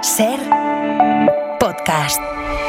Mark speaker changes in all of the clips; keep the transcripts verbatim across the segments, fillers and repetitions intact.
Speaker 1: Ser podcast.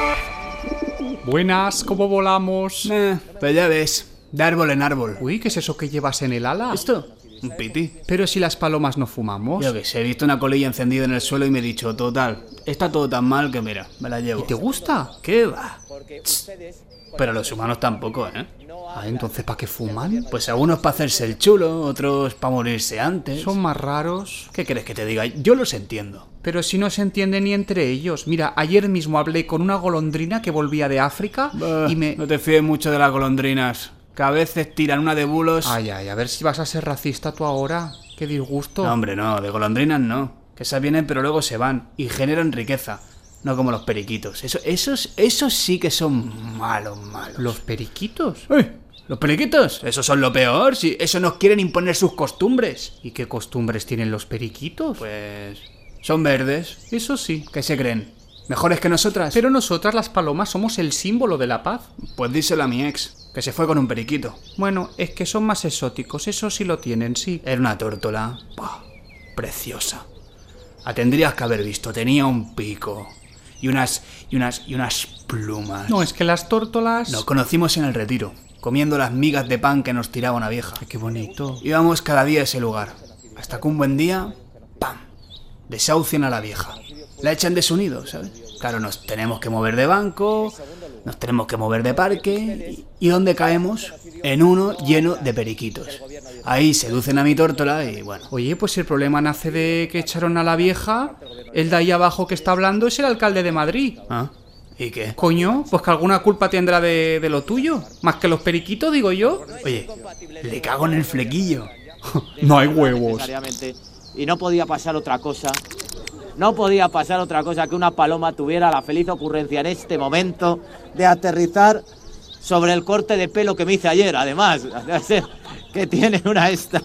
Speaker 2: Buenas, ¿cómo volamos?
Speaker 3: Eh, pues ya ves, de árbol en árbol.
Speaker 2: Uy, ¿qué es eso que llevas en el ala?
Speaker 3: ¿Esto? Un piti.
Speaker 2: Pero si las palomas no fumamos.
Speaker 3: Yo que sé, he visto una colilla encendida en el suelo y me he dicho, total, está todo tan mal que mira, me la llevo.
Speaker 2: ¿Y te gusta?
Speaker 3: ¿Qué va? Tss. Pero los humanos tampoco, ¿eh?
Speaker 2: Ah, entonces ¿para qué fuman?
Speaker 3: Pues algunos para hacerse el chulo, otros para morirse antes.
Speaker 2: Son más raros.
Speaker 3: ¿Qué quieres que te diga? Yo los entiendo.
Speaker 2: Pero si no se entienden ni entre ellos. Mira, ayer mismo hablé con una golondrina que volvía de África
Speaker 3: Bah,
Speaker 2: y me...
Speaker 3: No te fíes mucho de las golondrinas, que a veces tiran una de bulos.
Speaker 2: Ay, ay, a ver si vas a ser racista tú ahora. Qué disgusto.
Speaker 3: No, hombre, no, de golondrinas no. Que esas vienen pero luego se van y generan riqueza. No como los periquitos. Eso, esos, esos sí que son malos, malos.
Speaker 2: ¿Los periquitos?
Speaker 3: ¡Uy! ¿Los periquitos? Esos son lo peor, si eso nos quieren imponer sus costumbres.
Speaker 2: ¿Y qué costumbres tienen los periquitos?
Speaker 3: Pues... son verdes.
Speaker 2: Eso sí.
Speaker 3: ¿Qué se creen? ¿Mejores que nosotras?
Speaker 2: Pero nosotras las palomas somos el símbolo de la paz.
Speaker 3: Pues díselo a mi ex, que se fue con un periquito.
Speaker 2: Bueno, es que son más exóticos, eso sí lo tienen, sí.
Speaker 3: Era una tórtola. ¡Bah! Preciosa. La tendrías que haber visto, tenía un pico. Y unas, y unas, y unas plumas.
Speaker 2: No, es que las tórtolas...
Speaker 3: Nos conocimos en el retiro, comiendo las migas de pan que nos tiraba una vieja.
Speaker 2: Ay, qué bonito.
Speaker 3: Íbamos cada día a ese lugar, hasta que un buen día, ¡pam!, desahucian a la vieja. La echan de su nido, ¿sabes? Claro, nos tenemos que mover de banco, nos tenemos que mover de parque, y, ¿y dónde caemos? En uno lleno de periquitos. Ahí seducen a mi tórtola y bueno.
Speaker 2: Oye, pues si el problema nace de que echaron a la vieja, el de ahí abajo que está hablando es el alcalde de Madrid.
Speaker 3: ¿Ah? ¿Y qué?
Speaker 2: Coño, pues que alguna culpa tendrá de, de lo tuyo. Más que los periquitos, digo yo.
Speaker 3: Oye, le cago en el flequillo.
Speaker 2: No hay huevos.
Speaker 4: Y no podía pasar otra cosa. No podía pasar otra cosa que una paloma tuviera la feliz ocurrencia en este momento de aterrizar sobre el corte de pelo que me hice ayer, además, que tiene una esta.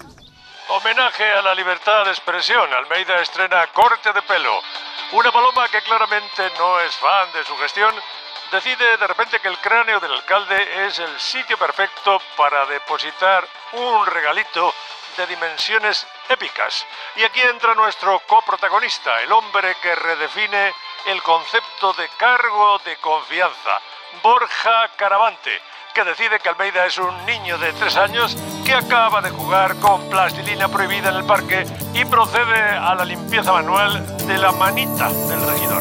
Speaker 5: Homenaje a la libertad de expresión. Almeida estrena corte de pelo. Una paloma que claramente no es fan de su gestión decide de repente que el cráneo del alcalde es el sitio perfecto para depositar un regalito de dimensiones épicas. Y aquí entra nuestro coprotagonista, el hombre que redefine el concepto de cargo de confianza, Borja Caravante, que decide que Almeida es un niño de tres años que acaba de jugar con plastilina prohibida en el parque y procede a la limpieza manual de la manita del regidor.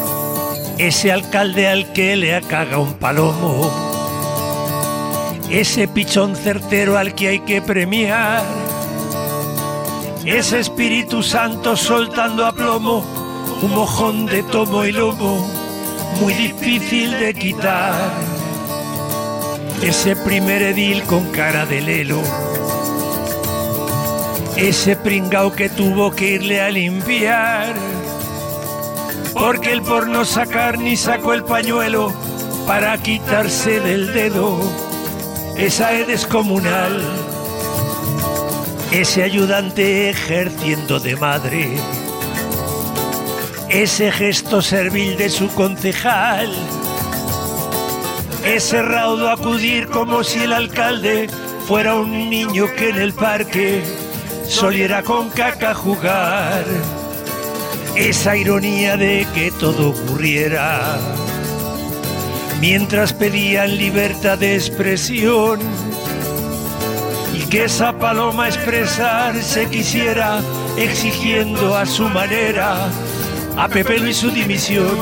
Speaker 6: Ese alcalde al que le acaga un palomo, ese pichón certero al que hay que premiar, ese Espíritu Santo soltando a plomo, un mojón de tomo y lomo, muy difícil de quitar. Ese primer edil con cara de lelo, ese pringao que tuvo que irle a limpiar, porque él por no sacar ni sacó el pañuelo para quitarse del dedo esa E descomunal. Ese ayudante ejerciendo de madre, ese gesto servil de su concejal, ese raudo acudir como si el alcalde fuera un niño que en el parque soliera con caca jugar, esa ironía de que todo ocurriera mientras pedían libertad de expresión, y que esa paloma expresarse quisiera exigiendo a su manera a Pepelo y su dimisión.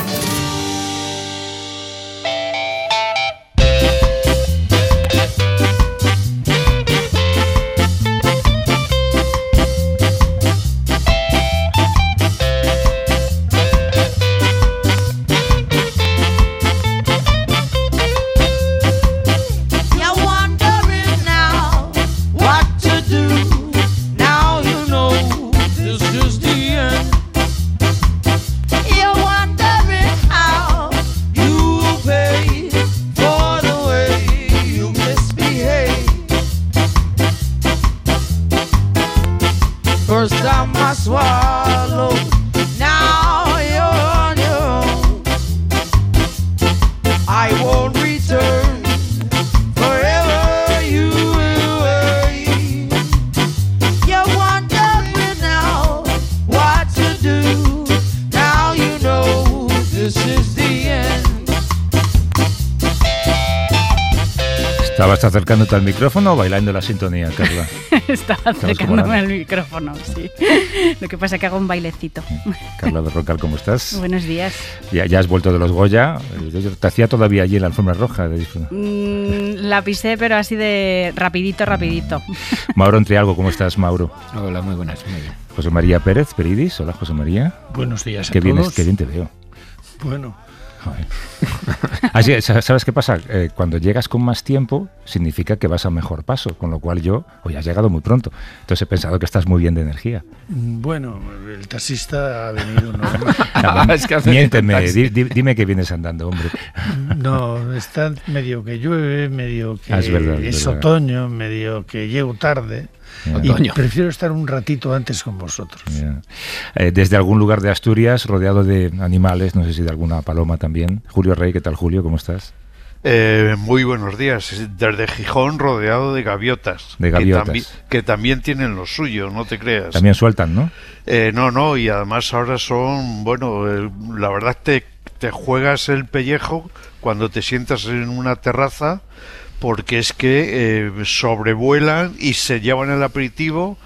Speaker 7: You're wondering ¿Estabas acercándote al micrófono o bailando la sintonía, Carla?
Speaker 8: Estaba acercándome al micrófono, sí. Lo que pasa es que hago un bailecito.
Speaker 7: Carla Berrocal, ¿cómo estás?
Speaker 8: Buenos días.
Speaker 7: Ya, ya has vuelto de los Goya. Yo te hacía todavía allí en la alfombra roja. De...
Speaker 8: Mm, la pisé, pero así de rapidito, rapidito.
Speaker 7: Mauro Entrialgo, ¿cómo estás, Mauro?
Speaker 9: Hola, muy buenas, muy bien.
Speaker 7: José María Pérez, Peridis. Hola, José María.
Speaker 10: Buenos días a
Speaker 7: qué
Speaker 10: todos.
Speaker 7: Bien, qué bien te veo.
Speaker 10: Bueno.
Speaker 7: Así, ¿sabes qué pasa? Eh, cuando llegas con más tiempo, significa que vas a mejor paso, con lo cual yo, hoy has llegado muy pronto. Entonces he pensado que estás muy bien de energía.
Speaker 10: Bueno, el taxista ha venido, ¿no?
Speaker 7: Ah, es que miénteme, di, di, dime que vienes andando, hombre.
Speaker 10: No, está medio que llueve, medio que
Speaker 7: ah, es, verdad,
Speaker 10: es,
Speaker 7: es
Speaker 10: otoño, medio que llego tarde.
Speaker 7: Yeah.
Speaker 10: Y
Speaker 7: Otoño.
Speaker 10: Prefiero estar un ratito antes con vosotros.
Speaker 7: Yeah. Eh, desde algún lugar de Asturias, rodeado de animales, no sé si de alguna paloma también. Julio Rey, ¿qué tal, Julio? ¿Cómo estás?
Speaker 11: Eh, muy buenos días. Desde Gijón, rodeado de gaviotas.
Speaker 7: De gaviotas.
Speaker 11: Que, tambi que también tienen lo suyo, no te creas.
Speaker 7: También sueltan, ¿no?
Speaker 11: Eh, no, no, y además ahora son, bueno, eh, la verdad te, te juegas el pellejo cuando te sientas en una terraza, porque es que eh, sobrevuelan y se llevan el aperitivo.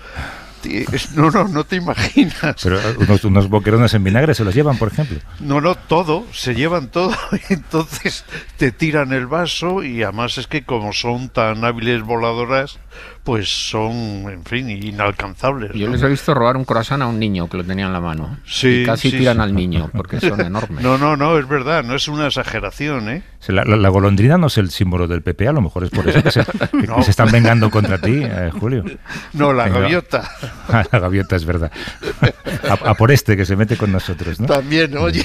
Speaker 11: No, no, no te imaginas.
Speaker 7: Pero unos, unos boquerones en vinagre se los llevan, por ejemplo.
Speaker 11: No, no, todo, se llevan todo. Y entonces te tiran el vaso y además es que como son tan hábiles voladoras, pues son, en fin, inalcanzables.
Speaker 9: Yo
Speaker 11: ¿no?
Speaker 9: les he visto robar un croissant a un niño que lo tenía en la mano.
Speaker 11: Sí,
Speaker 9: y casi
Speaker 11: sí,
Speaker 9: tiran
Speaker 11: sí.
Speaker 9: al niño porque son enormes.
Speaker 11: No, no, no, es verdad, no es una exageración, ¿eh?
Speaker 7: La, la, la golondrina no es el símbolo del P P, a lo mejor es por eso que se, que, no. que se están vengando contra ti, eh, Julio.
Speaker 11: No, la
Speaker 7: Venga.
Speaker 11: gaviota.
Speaker 7: Ah, la gaviota, es verdad. A, a por este que se mete con nosotros, ¿no?
Speaker 11: También, oye.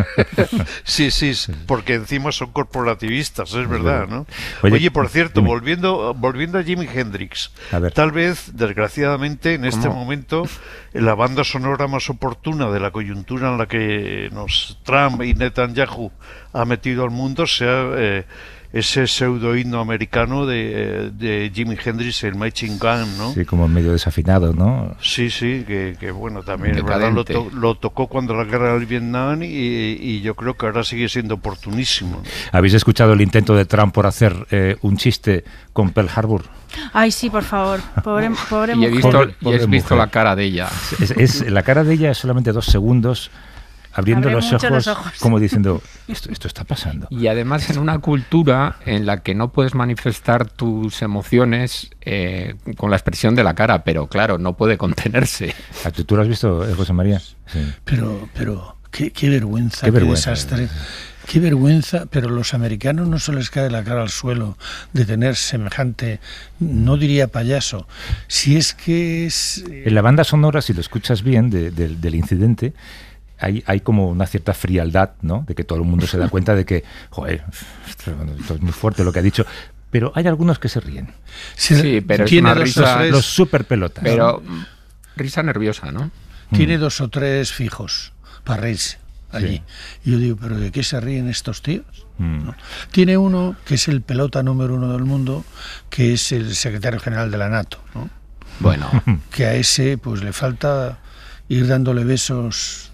Speaker 11: Sí, sí, porque encima son corporativistas, es verdad, ¿no? Oye, oye por cierto, dime. volviendo volviendo a Jimi Hendrix,
Speaker 7: a ver.
Speaker 11: tal vez, desgraciadamente, en este
Speaker 9: ¿Cómo?
Speaker 11: momento, la banda sonora más oportuna de la coyuntura en la que nos Trump y Netanyahu ha metido al mundo sea eh, ese pseudo himno americano de, de Jimi Hendrix, el Machine Gun, ¿no?
Speaker 7: Sí, como medio desafinado, ¿no?
Speaker 11: Sí, sí, que, que bueno, también ¿verdad? Lo, to, lo tocó cuando la guerra del Vietnam y, y yo creo que ahora sigue siendo oportunísimo.
Speaker 7: ¿Habéis escuchado el intento de Trump por hacer eh, un chiste con Pearl Harbor?
Speaker 8: Ay, sí, por favor, pobre, pobre
Speaker 9: y he
Speaker 8: mujer.
Speaker 9: visto,
Speaker 7: Pobre,
Speaker 9: y he
Speaker 7: pobre
Speaker 9: visto
Speaker 7: mujer.
Speaker 9: la cara de ella.
Speaker 7: Es, es, la cara de ella es solamente dos segundos, abriendo los ojos,
Speaker 8: los ojos,
Speaker 7: como diciendo, esto, esto está pasando.
Speaker 9: Y además en una cultura en la que no puedes manifestar tus emociones eh, con la expresión de la cara, pero claro, no puede contenerse.
Speaker 7: ¿Tú, tú lo has visto, eh, José María? Sí.
Speaker 10: Pero, pero, qué, qué vergüenza,
Speaker 7: qué,
Speaker 10: qué
Speaker 7: vergüenza,
Speaker 10: desastre. Qué vergüenza, pero los americanos no se les cae la cara al suelo de tener semejante, no diría payaso, si es que es...
Speaker 7: En la banda sonora, si lo escuchas bien, de, de, del incidente, hay, hay como una cierta frialdad, ¿no? De que todo el mundo se da cuenta de que, joder, esto, esto es muy fuerte lo que ha dicho, pero hay algunos que se ríen.
Speaker 9: Sí, sí pero es una risa...
Speaker 7: Los, los super pelotas.
Speaker 9: Pero ¿no? Risa nerviosa, ¿no?
Speaker 10: Tiene
Speaker 7: mm.
Speaker 10: dos o tres fijos para reírse. Allí. Sí. Y yo digo, ¿pero de qué se ríen estos tíos? Mm. ¿No? Tiene uno que es el pelota número uno del mundo, que es el secretario general de la NATO, ¿no?
Speaker 9: Bueno.
Speaker 10: Que a ese pues le falta ir dándole besos...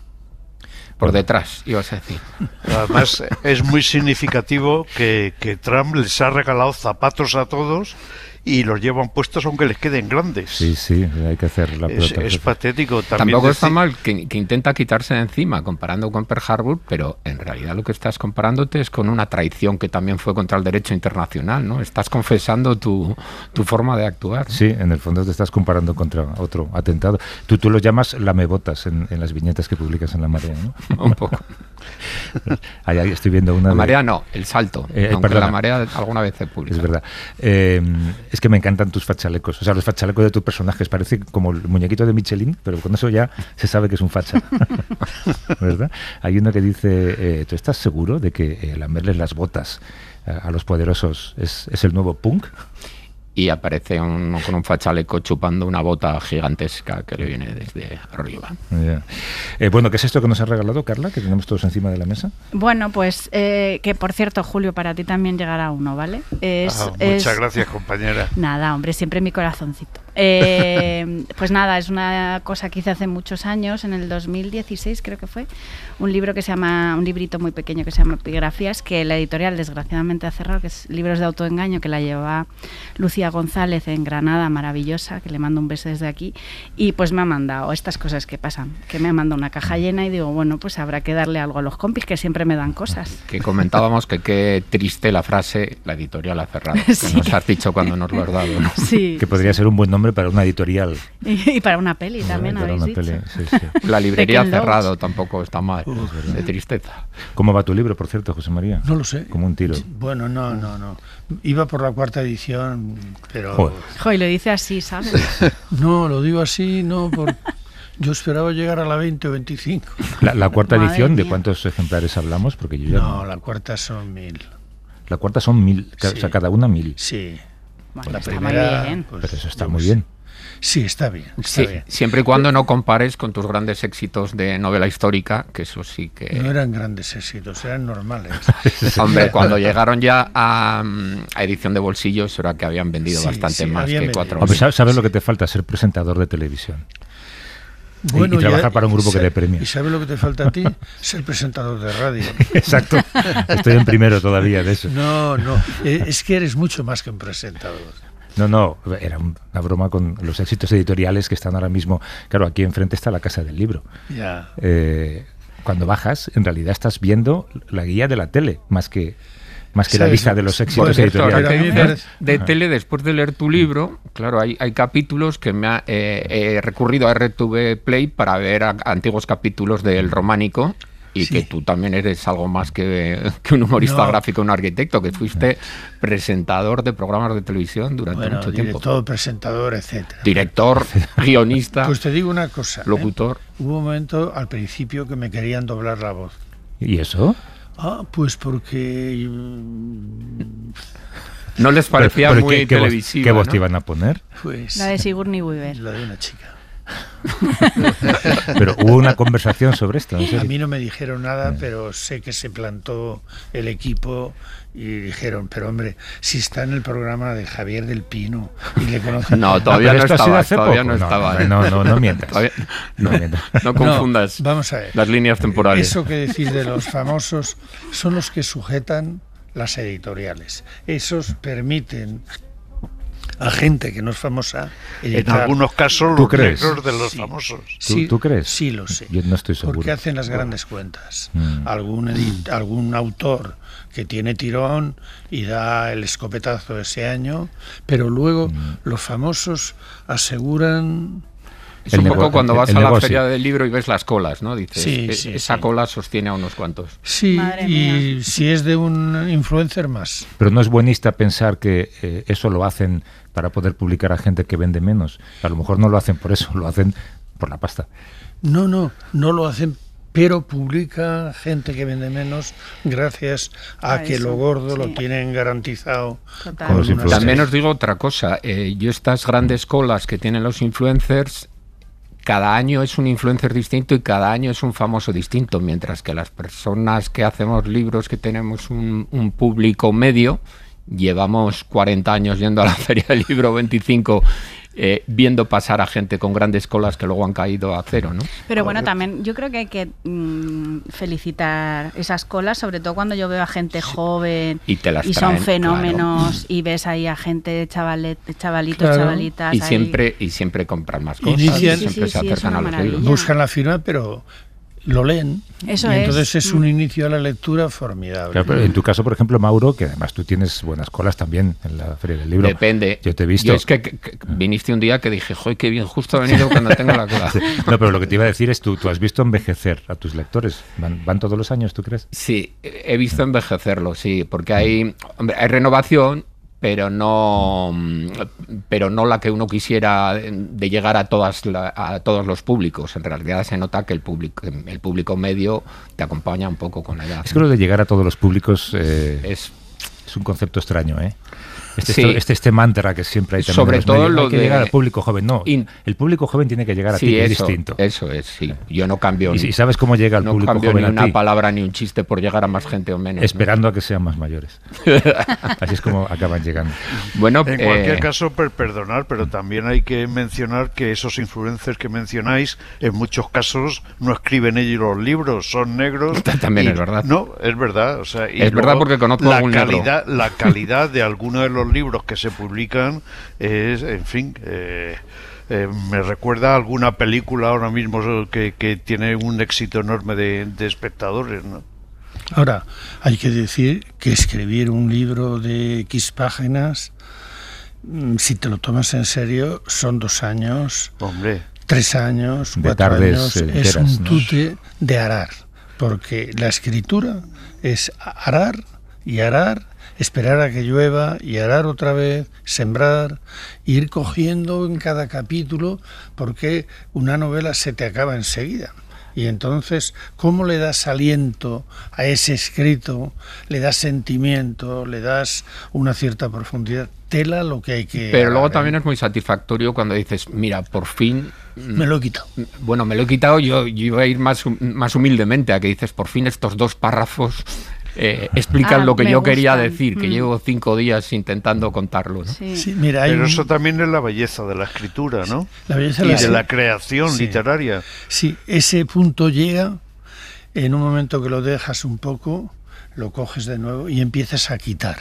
Speaker 9: Por detrás, ibas a decir.
Speaker 11: Además, es muy significativo que, que Trump les ha regalado zapatos a todos y los llevan puestos aunque les queden grandes.
Speaker 7: Sí, sí, hay que hacer la pelota.
Speaker 11: Es, es patético. También
Speaker 9: Tampoco
Speaker 11: decir...
Speaker 9: está mal que, que intenta quitarse de encima comparando con Pearl Harbor, pero en realidad lo que estás comparándote es con una traición que también fue contra el derecho internacional, ¿no? Estás confesando tu, tu forma de actuar, ¿no?
Speaker 7: Sí, en el fondo te estás comparando contra otro atentado. Tú, tú lo llamas lamebotas en, en las viñetas que publicas en La Marea, ¿no?
Speaker 9: Un poco.
Speaker 7: Ahí, ahí estoy viendo una...
Speaker 9: La
Speaker 7: de...
Speaker 9: Marea no, El Salto.
Speaker 7: Eh,
Speaker 9: aunque
Speaker 7: perdona.
Speaker 9: La Marea alguna vez se publica.
Speaker 7: Es verdad. Eh, es que me encantan tus fachalecos. O sea, los fachalecos de tus personajes. Parece como el muñequito de Michelin, pero con eso ya se sabe que es un facha. ¿Verdad? Hay uno que dice, eh, ¿tú estás seguro de que eh, lamerles las botas a, a los poderosos es, es el nuevo punk?
Speaker 9: Y aparece uno con un fachaleco chupando una bota gigantesca que le viene desde arriba.
Speaker 7: Yeah. Eh, bueno, ¿qué es esto que nos ha regalado, Carla? Que tenemos todos encima de la mesa.
Speaker 8: Bueno, pues eh, que por cierto, Julio, para ti también llegará uno, ¿vale? Es,
Speaker 11: ah,
Speaker 8: es...
Speaker 11: Muchas gracias, compañera.
Speaker 8: Nada, hombre, siempre mi corazoncito. Eh, pues nada, es una cosa que hice hace muchos años, en el dos mil dieciséis creo que fue, un libro que se llama, un librito muy pequeño que se llama Epigrafías, que la editorial desgraciadamente ha cerrado, que es Libros de Autoengaño, que la lleva Lucía González en Granada, maravillosa, que le mando un beso desde aquí, y pues me ha mandado estas cosas que pasan, que me ha mandado una caja llena y digo, bueno, pues habrá que darle algo a los compis que siempre me dan cosas.
Speaker 9: Que comentábamos que qué triste la frase, la editorial ha cerrado,
Speaker 8: Sí.
Speaker 9: que nos has dicho cuando nos lo has dado, ¿no?
Speaker 8: Sí,
Speaker 7: Que podría ser un buen nombre para una editorial.
Speaker 8: y, y para una peli también
Speaker 7: Para
Speaker 8: habéis
Speaker 7: una
Speaker 8: dicho.
Speaker 7: peli, sí, sí.
Speaker 9: La librería ha
Speaker 8: Pequeño
Speaker 9: cerrado,
Speaker 8: Lounge.
Speaker 9: tampoco está mal, de tristeza.
Speaker 7: ¿Cómo va tu libro, por cierto, José María?
Speaker 10: No lo sé.
Speaker 7: Como un tiro.
Speaker 10: Bueno, no, no, no. Iba por la cuarta edición, pero...
Speaker 7: Joder.
Speaker 8: Jo, y lo dice así, ¿sabes?
Speaker 10: No, lo digo así, no, por... Yo esperaba llegar a la veinte o veinticinco.
Speaker 7: La, la cuarta
Speaker 8: Madre
Speaker 7: edición, ¿de
Speaker 8: mía.
Speaker 7: cuántos ejemplares hablamos? Porque yo ya
Speaker 10: No,
Speaker 7: no.
Speaker 10: la cuarta son mil.
Speaker 7: La cuarta son mil, ca-
Speaker 10: Sí.
Speaker 7: o sea, cada una mil.
Speaker 10: Sí.
Speaker 8: Bueno,
Speaker 10: La
Speaker 8: está
Speaker 10: primera,
Speaker 8: muy bien.
Speaker 10: pues,
Speaker 7: Pero eso está
Speaker 10: yo
Speaker 7: muy
Speaker 10: qué
Speaker 7: bien.
Speaker 10: sé. Sí, está bien, está
Speaker 9: Sí,
Speaker 10: bien.
Speaker 9: siempre y cuando no compares con tus grandes éxitos de novela histórica, que eso sí que...
Speaker 10: No eran grandes éxitos, eran normales.
Speaker 9: Hombre, cuando llegaron ya a, mm, a edición de bolsillo, eso era que habían vendido
Speaker 10: Sí,
Speaker 9: bastante
Speaker 10: sí,
Speaker 9: más
Speaker 10: habían
Speaker 9: que
Speaker 10: vendido.
Speaker 9: cuatro
Speaker 7: Hombre,
Speaker 9: mil.
Speaker 7: ¿sabes, sabes lo que te falta? Ser presentador de televisión. Y- y
Speaker 10: ya-
Speaker 7: trabajar para un grupo que
Speaker 10: sa-
Speaker 7: te premia.
Speaker 10: ¿Y sabes lo que te falta a ti? Ser presentador de radio.
Speaker 7: Exacto. Estoy en primero todavía de eso.
Speaker 10: No, no, eh, es que eres mucho más que un presentador.
Speaker 7: No, no, era un- una broma con los éxitos editoriales que están ahora mismo. Claro, aquí enfrente está la Casa del Libro.
Speaker 10: Ya.
Speaker 7: Eh, cuando bajas, en realidad estás viendo la guía de la tele, más que, más que la
Speaker 10: ¿Sabes?
Speaker 7: lista de los
Speaker 9: Por
Speaker 7: éxitos
Speaker 9: cierto, ahora
Speaker 7: editoriales.
Speaker 9: que
Speaker 10: Pero a mí me
Speaker 9: dices
Speaker 10: parece-
Speaker 9: de
Speaker 7: Ajá.
Speaker 9: tele, después de leer tu libro, claro, hay, hay capítulos que me ha, eh, he recurrido a R T V Play para ver a- antiguos capítulos del Románico, y
Speaker 10: Sí.
Speaker 9: que tú también eres algo más que, que un humorista
Speaker 10: No.
Speaker 9: gráfico, un arquitecto, que fuiste presentador de programas de televisión durante
Speaker 10: Bueno,
Speaker 9: mucho tiempo.
Speaker 10: director, presentador, etcétera.
Speaker 9: Director, guionista,
Speaker 10: Pues te digo una cosa. ¿eh?
Speaker 9: locutor.
Speaker 10: Hubo un momento al principio que me querían doblar la voz.
Speaker 7: ¿Y eso?
Speaker 10: Ah, pues porque... mm,
Speaker 9: No les parecía
Speaker 7: Pero- pero
Speaker 9: muy
Speaker 7: ¿qué, qué voz-
Speaker 9: televisiva,
Speaker 7: ¿Qué voz
Speaker 9: ¿no?
Speaker 7: te iban a poner?
Speaker 10: Pues...
Speaker 8: La de Sigourney Weaver.
Speaker 10: La de una chica.
Speaker 7: Pero hubo una conversación sobre esto, ¿en
Speaker 10: A
Speaker 7: serio?
Speaker 10: mí no me dijeron nada,
Speaker 7: Mm.
Speaker 10: pero sé que se plantó el equipo y dijeron, pero hombre, si está en el programa de Javier del Pino y le conocen...
Speaker 9: No, todavía
Speaker 7: Ah, pero
Speaker 9: no
Speaker 7: esto ha sido
Speaker 9: estaba,
Speaker 7: hace
Speaker 9: todavía
Speaker 7: poco.
Speaker 9: no
Speaker 7: No,
Speaker 9: estaba.
Speaker 7: no, no, no mientas.
Speaker 9: Todavía-
Speaker 7: No mientas.
Speaker 9: No confundas
Speaker 10: vamos a ver.
Speaker 9: las líneas temporales.
Speaker 10: Eso que decís de los famosos son los que sujetan las editoriales. Esos permiten a gente que no es famosa
Speaker 11: En
Speaker 10: editar.
Speaker 11: algunos casos
Speaker 7: ¿Tú
Speaker 11: los
Speaker 7: crees?
Speaker 11: negros de los
Speaker 10: Sí.
Speaker 11: famosos.
Speaker 10: Sí,
Speaker 7: ¿Tú crees?
Speaker 10: Sí, lo sé.
Speaker 7: Yo no estoy seguro.
Speaker 10: Porque hacen las grandes cuentas.
Speaker 7: Mm.
Speaker 10: Algún, edit- algún autor que tiene tirón y da el escopetazo ese año, pero luego
Speaker 7: Mm.
Speaker 10: los famosos aseguran...
Speaker 9: Es
Speaker 7: El
Speaker 9: un
Speaker 7: nego-
Speaker 9: poco cuando
Speaker 7: el-
Speaker 9: vas
Speaker 7: el
Speaker 9: a la
Speaker 7: negocio.
Speaker 9: feria del libro y ves las colas, ¿no? Dices,
Speaker 10: Sí,
Speaker 9: "E-
Speaker 10: sí,
Speaker 9: esa
Speaker 10: sí.
Speaker 9: cola sostiene a unos cuantos.
Speaker 10: Sí,
Speaker 8: Madre
Speaker 10: y
Speaker 8: mía.
Speaker 10: si es de un influencer más.
Speaker 7: Pero no es buenista pensar que eh, eso lo hacen para poder publicar a gente que vende menos. A lo mejor no lo hacen por eso, lo hacen por la pasta.
Speaker 10: No, no, no lo hacen, pero publica gente que vende menos gracias a
Speaker 8: A
Speaker 10: que
Speaker 8: eso,
Speaker 10: lo gordo lo
Speaker 8: sí.
Speaker 10: tienen garantizado.
Speaker 8: Total.
Speaker 7: Con los
Speaker 10: unas-
Speaker 7: influencers.
Speaker 9: También os digo otra cosa. eh, yo estas grandes colas que tienen los influencers, cada año es un influencer distinto y cada año es un famoso distinto, mientras que las personas que hacemos libros, que tenemos un, un público medio, llevamos cuarenta años yendo a la feria del libro, veinticinco, eh, viendo pasar a gente con grandes colas que luego han caído a cero, ¿no?
Speaker 8: Pero bueno, también yo creo que hay que mm, felicitar esas colas, sobre todo cuando yo veo a gente joven
Speaker 9: Y te las
Speaker 8: y
Speaker 9: traen,
Speaker 8: son fenómenos y ves ahí a gente, chavalet, chavalitos,
Speaker 10: Claro.
Speaker 8: chavalitas.
Speaker 9: Y
Speaker 8: ahí.
Speaker 9: siempre, y siempre compran más cosas,
Speaker 10: Inician-
Speaker 9: y siempre
Speaker 8: Sí, sí,
Speaker 9: se
Speaker 8: sí, es
Speaker 9: acercan
Speaker 8: una
Speaker 9: a los
Speaker 8: maravilla.
Speaker 9: libros.
Speaker 10: Buscan la firma, pero lo leen.
Speaker 8: Eso
Speaker 10: y
Speaker 8: es.
Speaker 10: entonces es
Speaker 8: Mm.
Speaker 10: un inicio a la lectura formidable.
Speaker 7: Claro, pero en tu caso, por ejemplo, Mauro, que además tú tienes buenas colas también en la Feria del Libro.
Speaker 9: Depende.
Speaker 7: Yo te he visto.
Speaker 9: Yo es que, que- que viniste un día que dije, joder, qué bien, justo he venido cuando tengo la cola.
Speaker 7: Sí. No, pero lo que te iba a decir es tú, tú has visto envejecer a tus lectores. ¿Van, van todos los años, tú crees?
Speaker 9: Sí, he visto envejecerlo, sí, porque hay, hombre, hay renovación, pero no, pero no la que uno quisiera de llegar a todas la- a todos los públicos. En realidad se nota que el público, el público medio te acompaña un poco con la edad.
Speaker 7: Es que lo de llegar a todos los públicos... eh,
Speaker 9: Es
Speaker 7: Es un concepto extraño, ¿eh? Este,
Speaker 9: Sí.
Speaker 7: este, este mantra que siempre hay también
Speaker 9: Sobre
Speaker 7: en los
Speaker 9: todo
Speaker 7: medios,
Speaker 9: lo
Speaker 7: hay que
Speaker 9: de-
Speaker 7: llegar al público joven. No,
Speaker 9: In-
Speaker 7: el público joven tiene que llegar a
Speaker 9: Sí,
Speaker 7: ti, que es
Speaker 9: eso,
Speaker 7: distinto.
Speaker 9: eso es, sí. Yo no cambio
Speaker 7: ¿Y, y sabes cómo llega el
Speaker 9: no
Speaker 7: público
Speaker 9: cambio
Speaker 7: joven
Speaker 9: ni
Speaker 7: a
Speaker 9: una
Speaker 7: ti?
Speaker 9: palabra ni un chiste por llegar a más gente o menos. ¿no?
Speaker 7: Esperando a que sean más mayores. Así es como acaban llegando.
Speaker 9: Bueno,
Speaker 11: En
Speaker 9: eh,
Speaker 11: cualquier caso, per- perdonar, pero también hay que mencionar que esos influencers que mencionáis, en muchos casos no escriben ellos los libros, son negros.
Speaker 9: También
Speaker 11: y-
Speaker 9: es verdad.
Speaker 11: No, es verdad. O sea, y
Speaker 9: Es verdad porque conozco
Speaker 11: la
Speaker 9: algún negro.
Speaker 11: calidad, la calidad de algunos de los libros que se publican es, en fin, eh, eh, me recuerda a alguna película ahora mismo que, que tiene un éxito enorme de, de espectadores, ¿no?
Speaker 10: Ahora, hay que decir que escribir un libro de X páginas, mm, si te lo tomas en serio, son dos años,
Speaker 11: Hombre,
Speaker 10: tres años,
Speaker 7: De
Speaker 10: cuatro
Speaker 7: tardes
Speaker 10: años. Es
Speaker 7: enteras,
Speaker 10: un
Speaker 7: ¿no?
Speaker 10: tute de arar, porque la escritura es arar y arar, esperar a que llueva y arar otra vez, sembrar, ir cogiendo en cada capítulo, porque una novela se te acaba enseguida. Y entonces, ¿cómo le das aliento a ese escrito? Le das sentimiento, le das una cierta profundidad. Tela lo que hay que...
Speaker 9: pero luego
Speaker 10: arar, ¿eh?
Speaker 9: también es muy satisfactorio cuando dices, mira, por fin... mm,
Speaker 10: Me lo he quitado.
Speaker 9: Bueno, me lo he quitado, yo, yo iba a ir más, hum- más humildemente, a que dices, por fin estos dos párrafos eh, explican
Speaker 8: Ah,
Speaker 9: lo que
Speaker 8: me
Speaker 9: yo quería
Speaker 8: gustan.
Speaker 9: decir, que
Speaker 8: Mm.
Speaker 9: llevo cinco días intentando contarlo, ¿no?
Speaker 8: Sí.
Speaker 10: Sí, mira, hay
Speaker 11: pero
Speaker 10: un-
Speaker 11: eso también es la belleza de la escritura, ¿no?
Speaker 10: la belleza
Speaker 11: Y
Speaker 10: la-
Speaker 11: de la creación
Speaker 10: Sí.
Speaker 11: literaria.
Speaker 10: Sí, ese punto llega en un momento que lo dejas un poco, lo coges de nuevo y empiezas a quitar.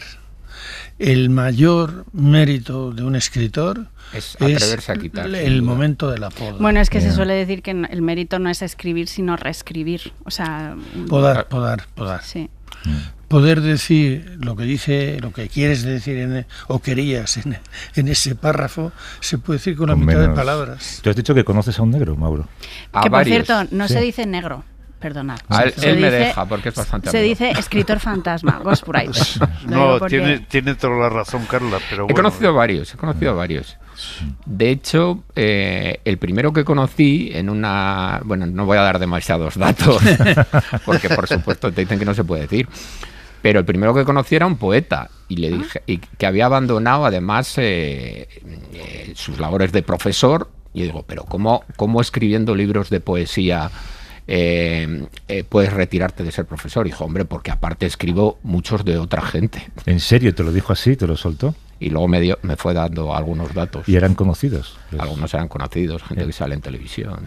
Speaker 10: El mayor mérito de un escritor
Speaker 9: Es atreverse a quitar, sin
Speaker 10: el
Speaker 9: duda.
Speaker 10: momento de la poda.
Speaker 8: Bueno, es que se
Speaker 7: Bien.
Speaker 8: suele decir que no- el mérito no es escribir, sino reescribir. O sea,
Speaker 10: Podar, podar, podar.
Speaker 8: sí.
Speaker 10: Poder decir lo que dice, lo que quieres decir en e- o querías en, en ese párrafo, se puede decir con la
Speaker 7: Con
Speaker 10: mitad de
Speaker 7: menos-
Speaker 10: palabras.
Speaker 7: Tú has dicho que conoces a un negro, Mauro.
Speaker 9: A
Speaker 8: Que por
Speaker 9: varios.
Speaker 8: cierto, no
Speaker 7: Sí.
Speaker 8: se dice negro. Perdonad.
Speaker 9: A él,
Speaker 8: Se
Speaker 9: él me
Speaker 8: dice-
Speaker 9: deja, porque es bastante
Speaker 8: Se
Speaker 9: amigo.
Speaker 8: dice escritor fantasma, ghostwriter. Lo digo
Speaker 11: No,
Speaker 8: porque-
Speaker 11: tiene, tiene toda la razón, Carla, pero
Speaker 9: He
Speaker 11: bueno.
Speaker 9: conocido varios, he conocido varios. De hecho, eh, el primero que conocí en una... Bueno, no voy a dar demasiados datos, porque por supuesto te dicen que no se puede decir. Pero el primero que conocí era un poeta y le dije y que había abandonado además eh, eh, sus labores de profesor. Y digo, pero ¿cómo, cómo escribiendo libros de poesía eh, eh, puedes retirarte de ser profesor? Y dijo, hombre, porque aparte escribo muchos de otra gente.
Speaker 7: ¿En serio te lo dijo así? ¿Te lo soltó?
Speaker 9: Y luego me, dio, me fue dando algunos datos.
Speaker 7: ¿Y eran conocidos?
Speaker 9: Algunos eran conocidos, gente que sale en televisión.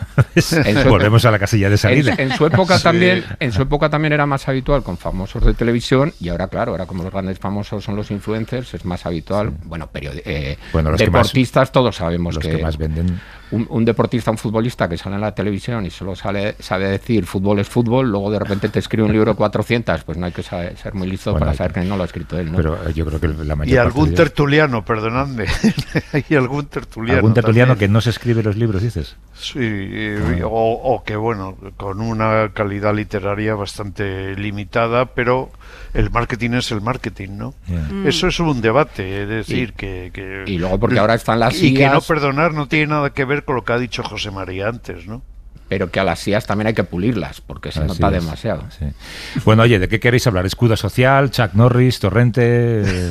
Speaker 7: En su- Volvemos a la casilla de
Speaker 9: En,
Speaker 7: salida.
Speaker 9: en su época
Speaker 11: Sí.
Speaker 9: también, en su época también era más habitual con famosos de televisión y ahora claro, ahora como los grandes famosos son los influencers, es más habitual. Bueno, periodi- eh,
Speaker 7: Bueno, los que más-
Speaker 9: deportistas todos sabemos
Speaker 7: Los
Speaker 9: que,
Speaker 7: que más venden.
Speaker 9: un, un deportista, un futbolista que sale en la televisión y solo sale sabe decir fútbol es fútbol, luego de repente te escribe un libro de cuatrocientas, pues no hay que saber- ser muy listo
Speaker 7: Bueno,
Speaker 9: para
Speaker 7: hay
Speaker 9: saber
Speaker 7: que-
Speaker 9: que no lo ha escrito él, ¿no?
Speaker 7: Pero eh, yo creo que la mayor
Speaker 11: Y
Speaker 7: parte
Speaker 11: algún
Speaker 7: de-
Speaker 11: tertuliano, perdonadme. Hay algún tertuliano.
Speaker 7: ¿Algún tertuliano
Speaker 11: también.
Speaker 7: que no se escribe los libros, dices?
Speaker 11: Sí, eh, o, o que bueno, con una calidad literaria bastante limitada, pero el marketing es el marketing, ¿no?
Speaker 7: Yeah.
Speaker 11: Eso es un debate, es decir, que, que...
Speaker 9: y luego porque ahora están las
Speaker 11: Y que no
Speaker 9: I As,
Speaker 11: perdonar no tiene nada que ver con lo que ha dicho José María antes, ¿no?
Speaker 9: pero que a las I As también hay que pulirlas porque se
Speaker 7: Así
Speaker 9: nota
Speaker 7: es,
Speaker 9: demasiado.
Speaker 7: sí. Bueno, oye, ¿de qué queréis hablar? ¿Escudo social? ¿Chuck Norris? ¿Torrente? Eh,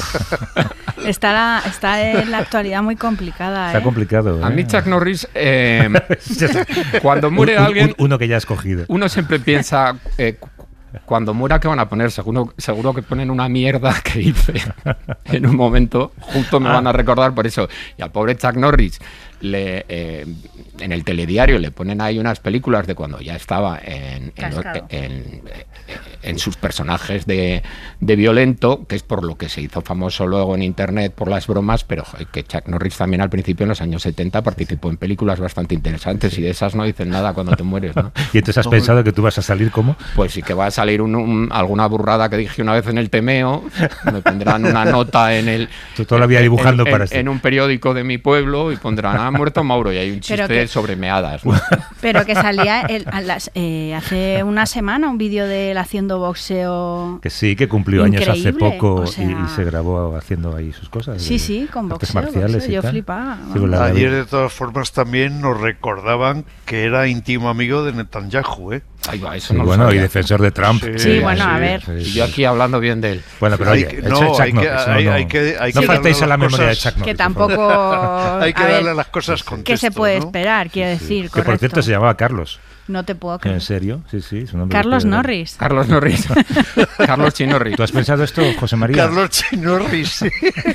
Speaker 8: Está, la- está en la actualidad muy complicada.
Speaker 7: Está
Speaker 8: ¿eh?
Speaker 7: complicado.
Speaker 9: A
Speaker 7: ¿eh?
Speaker 9: mí Chuck Norris, eh, cuando muere
Speaker 7: Un- un-
Speaker 9: alguien,
Speaker 7: Uno que ya has cogido.
Speaker 9: uno siempre piensa, eh, cu- cuando muera, ¿qué van a poner? Seguro, seguro que ponen una mierda que hice en un momento, justo me van a recordar por eso. Y al pobre Chuck Norris, le, eh, en el telediario le ponen ahí unas películas de cuando ya estaba en, en, lo-
Speaker 8: Cascado.
Speaker 9: en- en sus personajes de, de violento, que es por lo que se hizo famoso luego en internet por las bromas, pero joder, que Chuck Norris también al principio en los años setenta participó en películas bastante interesantes y de esas no dicen nada cuando te mueres, ¿no?
Speaker 7: ¿Y entonces has pensado que tú vas a salir como?
Speaker 9: Pues sí que va a salir un- un- alguna burrada que dije una vez en el Temeo, me pondrán una nota en el...
Speaker 7: Tú todavía
Speaker 9: en-
Speaker 7: dibujando
Speaker 9: en-
Speaker 7: para
Speaker 9: en,
Speaker 7: este.
Speaker 9: en un periódico de mi pueblo y pondrán, ha muerto Mauro y hay un chiste
Speaker 8: que,
Speaker 9: sobre meadas, ¿no?
Speaker 8: Pero que salía el, a las, eh, hace una semana un vídeo de él haciendo boxeo.
Speaker 7: Que sí, que cumplió años hace poco,
Speaker 8: o sea,
Speaker 7: y, y se grabó haciendo ahí sus cosas.
Speaker 8: Sí,
Speaker 7: de,
Speaker 8: sí, con boxeo,
Speaker 7: marciales
Speaker 8: boxeo
Speaker 7: y
Speaker 8: yo
Speaker 7: tal.
Speaker 8: flipaba.
Speaker 7: Sí, la,
Speaker 11: Ayer, de todas formas, también nos recordaban que era íntimo amigo de Netanyahu, ¿eh?
Speaker 9: Ahí va, eso
Speaker 7: sí,
Speaker 9: no
Speaker 7: bueno,
Speaker 9: lo sabía.
Speaker 7: y defensor de Trump.
Speaker 8: Sí, sí bueno, sí, a ver.
Speaker 7: Sí, sí.
Speaker 9: Y yo aquí hablando bien de él.
Speaker 7: Bueno, pero
Speaker 11: hay
Speaker 7: oye,
Speaker 11: que, no, hay que, hay,
Speaker 7: no,
Speaker 11: hay que, hay
Speaker 7: no
Speaker 11: que
Speaker 7: faltéis a la
Speaker 11: cosas,
Speaker 7: memoria de Chuck Norris.
Speaker 8: Que tampoco...
Speaker 11: hay que
Speaker 8: a
Speaker 11: darle
Speaker 8: ver,
Speaker 11: a las cosas contexto,
Speaker 8: ¿qué se puede
Speaker 11: ¿no?
Speaker 8: esperar? Quiero
Speaker 7: Sí,
Speaker 8: decir,
Speaker 7: sí.
Speaker 8: correcto.
Speaker 7: Que por cierto se llamaba Carlos.
Speaker 8: No te puedo creer.
Speaker 7: ¿En serio? Sí, sí. Su nombre
Speaker 8: Carlos Norris.
Speaker 9: Carlos Norris. Carlos Chinorris.
Speaker 7: ¿Tú has pensado esto, José María?
Speaker 11: Carlos Chinorris, sí.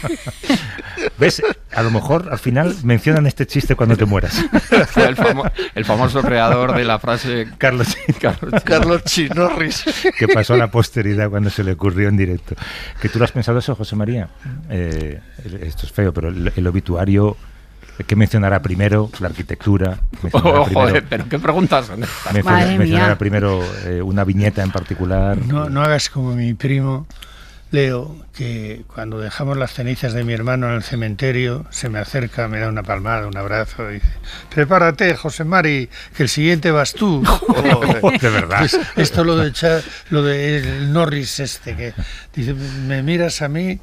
Speaker 7: ¿Ves? A lo mejor al final mencionan este chiste cuando te mueras.
Speaker 9: El, famo el famoso creador de la frase
Speaker 7: Carlos,
Speaker 9: Carlos,
Speaker 11: Carlos Chinorris.
Speaker 7: Que pasó a la posteridad cuando se le ocurrió en directo. ¿Que tú lo has pensado eso, José María? Eh, esto es feo, pero el, el obituario... ¿Qué mencionará primero? La arquitectura.
Speaker 9: Oh,
Speaker 7: primero,
Speaker 9: joder, pero qué preguntas son estas.
Speaker 7: Menciona, mencionará primero eh, una viñeta en particular.
Speaker 10: No, no hagas como mi primo Leo, que cuando dejamos las cenizas de mi hermano en el cementerio, se me acerca, me da una palmada, un abrazo y dice: prepárate, José Mari, que el siguiente vas tú.
Speaker 7: Oh, de verdad.
Speaker 10: Pues esto lo de, Cha, lo de el Norris este, que dice, me miras a mí...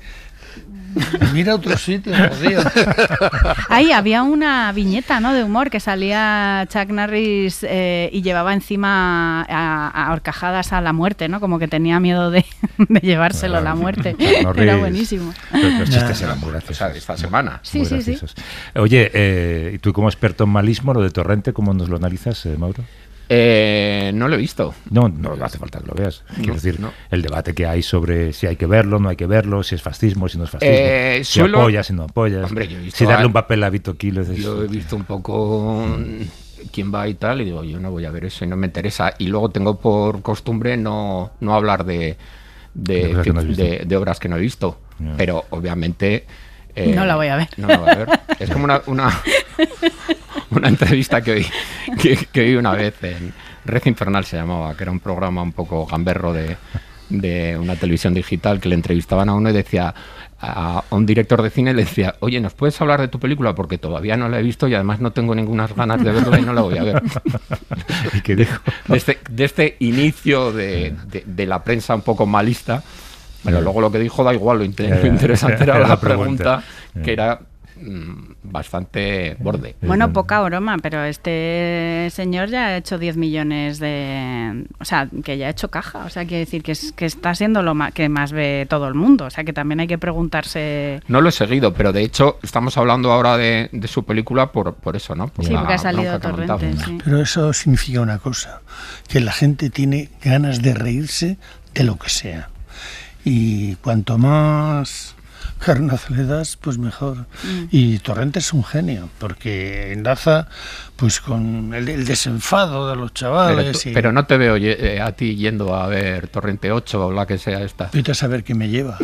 Speaker 10: Mira otro sitio, tío.
Speaker 8: Ahí había una viñeta, ¿no?, de humor que salía Chuck Norris eh, y llevaba encima a, a horcajadas a la muerte, ¿no? Como que tenía miedo de, de llevárselo a la muerte.
Speaker 7: Norris,
Speaker 8: era buenísimo.
Speaker 7: Los chistes eran muy graciosos.
Speaker 9: O sea, esta semana.
Speaker 8: Sí, sí, sí.
Speaker 7: Oye, eh, ¿y tú como experto en malismo, lo de Torrente, cómo nos lo analizas, eh, Mauro?
Speaker 9: Eh, no lo he visto.
Speaker 7: No, no hace falta que lo veas. Quiero
Speaker 9: no,
Speaker 7: decir,
Speaker 9: no.
Speaker 7: el debate que hay sobre si hay que verlo, no hay que verlo, si es fascismo, si no es fascismo,
Speaker 9: eh,
Speaker 7: si
Speaker 9: suelo...
Speaker 7: apoyas, si no apoyas,
Speaker 9: Hombre, yo he visto
Speaker 7: si darle
Speaker 9: a...
Speaker 7: un papel a Vito Quiles.
Speaker 9: Yo he visto un poco mm. quién va y tal, y digo, yo no voy a ver eso y no me interesa. Y luego tengo por costumbre no, no hablar de, de,
Speaker 7: de, no
Speaker 9: de, de obras que no he visto. Yeah. Pero obviamente...
Speaker 8: Eh, no la voy a ver.
Speaker 9: No la voy a ver. Es como una, una, una entrevista que oí, que, que oí una vez en Red Infernal, se llamaba, que era un programa un poco gamberro de, de una televisión digital, que le entrevistaban a uno y decía, a un director de cine le decía, oye, ¿nos puedes hablar de tu película? Porque todavía no la he visto y además no tengo ninguna ganas de verla y no la voy a ver.
Speaker 7: ¿Y qué dijo?
Speaker 9: De este, de este inicio de, de, de la prensa un poco malista. Pero luego lo que dijo da igual, lo, inter lo interesante era la pregunta, que era mmm, bastante borde.
Speaker 8: Bueno, poca broma, pero este señor ya ha hecho diez millones de... O sea, que ya ha hecho caja, o sea, quiere decir que, es, que está siendo lo ma que más ve todo el mundo, o sea, que también hay que preguntarse...
Speaker 9: No lo he seguido, pero de hecho estamos hablando ahora de, de su película por, por eso, ¿no? Por
Speaker 8: sí, porque ha salido Torrente, sí.
Speaker 10: Pero eso significa una cosa, que la gente tiene ganas de reírse de lo que sea. Y cuanto más carnaza le das, pues mejor. Mm. Y Torrente es un genio, porque enlaza pues con el, el desenfado de los chavales.
Speaker 9: Pero, tú,
Speaker 10: y...
Speaker 9: pero no te veo eh, a ti yendo a ver Torrente ocho o la que sea esta.
Speaker 10: Vete a saber qué me lleva.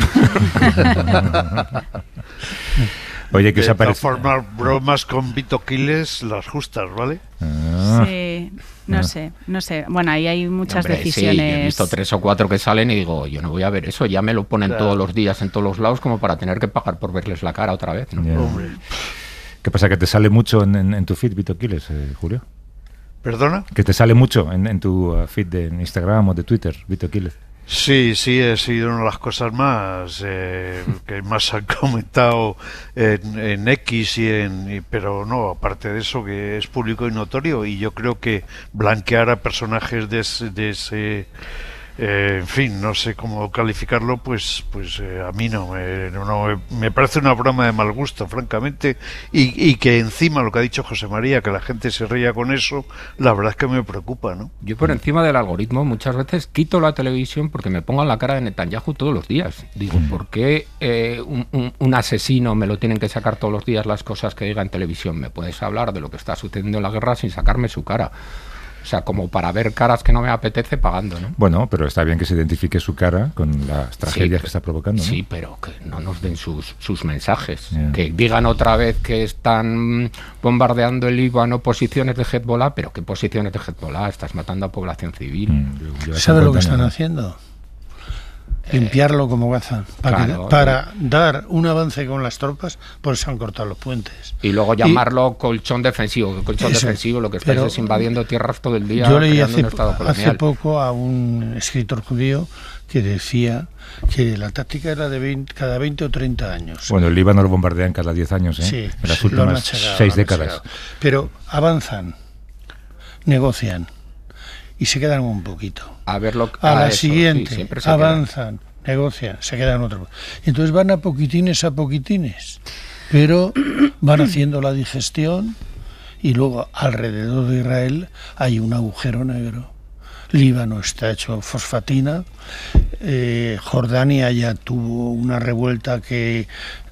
Speaker 7: Oye, que
Speaker 11: de
Speaker 7: se aparece...
Speaker 11: formar bromas con Vito Quiles las justas, ¿vale?
Speaker 7: Ah.
Speaker 8: Sí, no ah. sé, no sé. Bueno, ahí hay muchas
Speaker 9: Hombre,
Speaker 8: decisiones.
Speaker 9: Sí, yo he visto tres o cuatro que salen y digo, yo no voy a ver eso, ya me lo ponen claro. todos los días en todos los lados como para tener que pagar por verles la cara otra vez, ¿no?
Speaker 7: Yeah. ¿Qué pasa, que te sale mucho en, en, en tu feed, Vito Quiles, eh, Julio?
Speaker 11: ¿Perdona?
Speaker 7: Que te sale mucho en, en tu uh, feed de Instagram o de Twitter, Vito Quiles.
Speaker 11: Sí, sí, he sido una de las cosas más eh, que más han comentado en, en X y en, y, pero no, aparte de eso, que es público y notorio, y yo creo que blanquear a personajes de ese, de ese eh, en fin, no sé cómo calificarlo, pues pues eh, a mí no me, no me parece una broma de mal gusto, francamente, y, y que encima lo que ha dicho José María, que la gente se ría con eso, la verdad es que me preocupa, ¿no?
Speaker 9: Yo por encima del algoritmo muchas veces quito la televisión porque me pongan la cara de Netanyahu todos los días. Digo, ¿por qué eh, un, un, un asesino me lo tienen que sacar todos los días las cosas que diga en televisión? Me puedes hablar de lo que está sucediendo en la guerra sin sacarme su cara. O sea, como para ver caras que no me apetece pagando, ¿no?
Speaker 7: Bueno, pero está bien que se identifique su cara con las tragedias sí, que está provocando, ¿no?
Speaker 9: Sí, pero que no nos den sus, sus mensajes. Yeah. Que digan otra vez que están bombardeando el Líbano posiciones de Hezbollah, pero ¿qué posiciones de Hezbollah? Estás matando a población civil.
Speaker 10: Mm, ¿Sabe lo que están haciendo? limpiarlo como gazan. Para,
Speaker 9: claro,
Speaker 10: que, para dar un avance con las tropas, pues se han cortado los puentes.
Speaker 9: Y luego llamarlo y, colchón defensivo. Colchón eso, defensivo, lo que estáis es invadiendo tierras todo el día.
Speaker 10: Yo leí hace, un estado hace poco a un escritor judío que decía que la táctica era de veinte, cada veinte o treinta años.
Speaker 7: Bueno, el Líbano lo bombardean cada diez años, ¿eh?
Speaker 10: Sí,
Speaker 7: en las
Speaker 10: sí,
Speaker 7: últimas
Speaker 10: achacado,
Speaker 7: seis décadas.
Speaker 10: Pero avanzan, negocian y se quedan un poquito.
Speaker 9: A ver lo,
Speaker 10: a, a la
Speaker 9: eso,
Speaker 10: siguiente,
Speaker 9: sí,
Speaker 10: avanzan, quedan. negocian, se quedan otro. Y entonces van a poquitines a poquitines, pero van haciendo la digestión y luego alrededor de Israel hay un agujero negro. Líbano está hecho fosfatina, eh, Jordania ya tuvo una revuelta que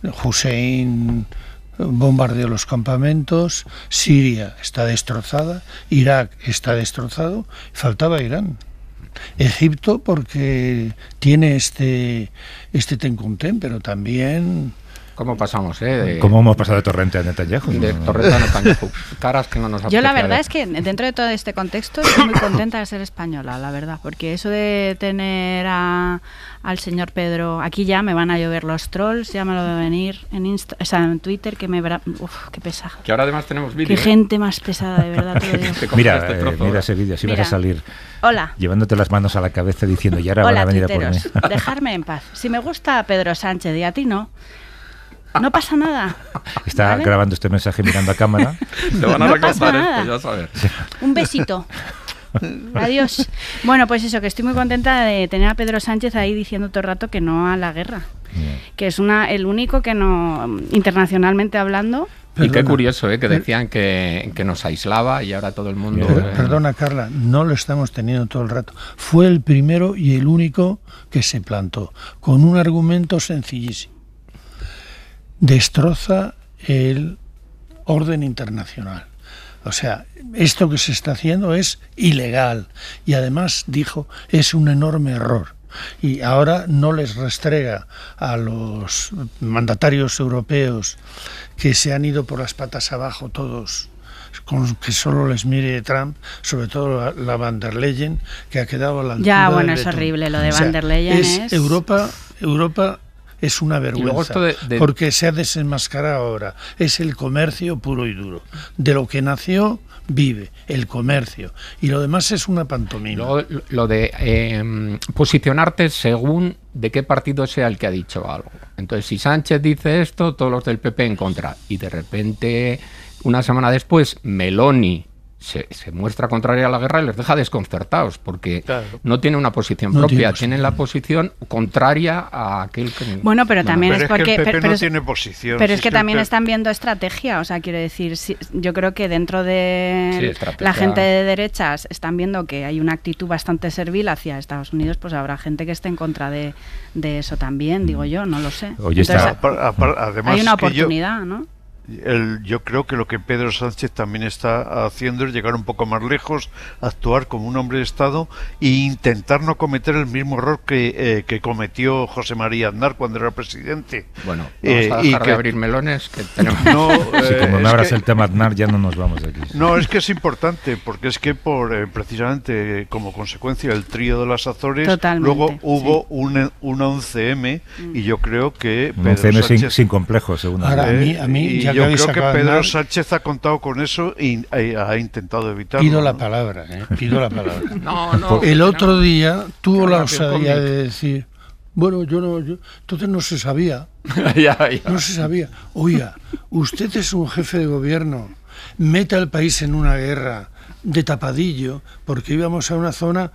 Speaker 10: Hussein bombardeó los campamentos, Siria está destrozada, Irak está destrozado, faltaba Irán. Egipto porque tiene este este ten-con-ten, pero también...
Speaker 9: ¿Cómo pasamos, eh? De,
Speaker 7: ¿Cómo hemos pasado de Torrente a Netanyahu?
Speaker 9: De Torrente a Netanyahu. Caras que no nos
Speaker 8: Yo la verdad es que dentro de todo este contexto estoy muy contenta de ser española, la verdad, porque eso de tener a, al señor Pedro... Aquí ya me van a llover los trolls, ya me lo de venir en Insta, o sea, en Twitter, que me... Uf, qué pesado.
Speaker 9: Que ahora además tenemos vídeo.
Speaker 8: Qué ¿eh? gente más pesada, de verdad, te lo digo.
Speaker 7: Mira, este eh, mira ese vídeo, si vas a salir...
Speaker 8: Hola.
Speaker 7: Llevándote las manos a la cabeza diciendo, y ahora
Speaker 8: Hola,
Speaker 7: van a venir
Speaker 8: tuiteros,
Speaker 7: a por mí.
Speaker 8: Dejarme en paz. Si me gusta Pedro Sánchez y a ti no... No pasa nada.
Speaker 7: Está ¿vale? grabando este mensaje mirando a cámara.
Speaker 9: Te van a
Speaker 8: no
Speaker 9: recordar esto, ya sabes.
Speaker 8: Un besito. Adiós. Bueno, pues eso, que estoy muy contenta de tener a Pedro Sánchez ahí diciendo todo el rato que no a la guerra. Yeah. Que es una el único que no, internacionalmente hablando...
Speaker 9: Perdona, y qué curioso, ¿eh? Que decían que, que nos aislaba y ahora todo el mundo...
Speaker 10: Pero, eh... Perdona, Carla, no lo estamos teniendo todo el rato. Fue el primero y el único que se plantó, con un argumento sencillísimo. Destroza el orden internacional. O sea, esto que se está haciendo es ilegal y además, dijo, es un enorme error. Y ahora no les restrega a los mandatarios europeos que se han ido por las patas abajo todos, con que solo les mire Trump, sobre todo la, la Van der Leyen, que ha quedado a la altura.
Speaker 8: Ya, bueno,
Speaker 10: es
Speaker 8: Letón. Horrible lo de
Speaker 10: o sea,
Speaker 8: Van der Leyen.
Speaker 10: Es,
Speaker 8: es...
Speaker 10: Europa, Europa es una vergüenza, de, de... porque se ha desenmascarado ahora. Es el comercio puro y duro. De lo que nació, vive, el comercio. Y lo demás es una pantomima.
Speaker 9: Luego, lo de eh, posicionarte según de qué partido sea el que ha dicho algo. Entonces, si Sánchez dice esto, todos los del P P en contra. Y de repente, una semana después, Meloni Se, se muestra contraria a la guerra y les deja desconcertados porque claro. no tiene una posición no propia, tiene, tienen la posición contraria a aquel que...
Speaker 8: Bueno, pero también
Speaker 11: bueno,
Speaker 8: es
Speaker 11: pero
Speaker 8: porque...
Speaker 11: Es que el P P
Speaker 8: pero,
Speaker 11: no
Speaker 8: es,
Speaker 11: tiene posición.
Speaker 8: Pero es
Speaker 11: si
Speaker 8: que
Speaker 11: es
Speaker 8: también
Speaker 11: que el...
Speaker 8: están viendo estrategia, o sea, quiero decir, si, yo creo que dentro de sí, la gente de derechas están viendo que hay una actitud bastante servil hacia Estados Unidos, pues habrá gente que esté en contra de, de eso también, digo yo, no lo sé.
Speaker 7: Oye,
Speaker 8: Entonces,
Speaker 7: está...
Speaker 11: Además,
Speaker 8: hay una oportunidad,
Speaker 11: yo...
Speaker 8: ¿no?
Speaker 11: El, yo creo que lo que Pedro Sánchez también está haciendo es llegar un poco más lejos, actuar como un hombre de Estado e intentar no cometer el mismo error que, eh, que cometió José María Aznar cuando era presidente.
Speaker 9: Bueno, vamos eh, a dejar y que, de abrir melones que tenemos.
Speaker 11: No, eh,
Speaker 7: sí, como me abras
Speaker 11: que,
Speaker 7: el tema Aznar ya no nos vamos de aquí.
Speaker 11: No, es que es importante porque es que por eh, precisamente como consecuencia del trío de las Azores,
Speaker 8: totalmente,
Speaker 11: luego hubo
Speaker 8: sí.
Speaker 11: un, un once eme mm. y yo creo que
Speaker 7: un once eme Sánchez, sin, sin complejos, según
Speaker 10: ahora, a mí, a mí ya
Speaker 11: yo creo que Pedro
Speaker 10: Aznar,
Speaker 11: Sánchez ha contado con eso y ha, ha intentado evitarlo.
Speaker 10: Pido la
Speaker 11: ¿no?
Speaker 10: palabra, ¿eh? Pido la palabra.
Speaker 9: no, no,
Speaker 10: el otro día tuvo la
Speaker 9: osadía
Speaker 10: de decir, bueno, yo no, yo, entonces no se sabía,
Speaker 9: ya, ya.
Speaker 10: no se sabía. Oiga, usted es un jefe de gobierno, meta al país en una guerra de tapadillo, porque íbamos a una zona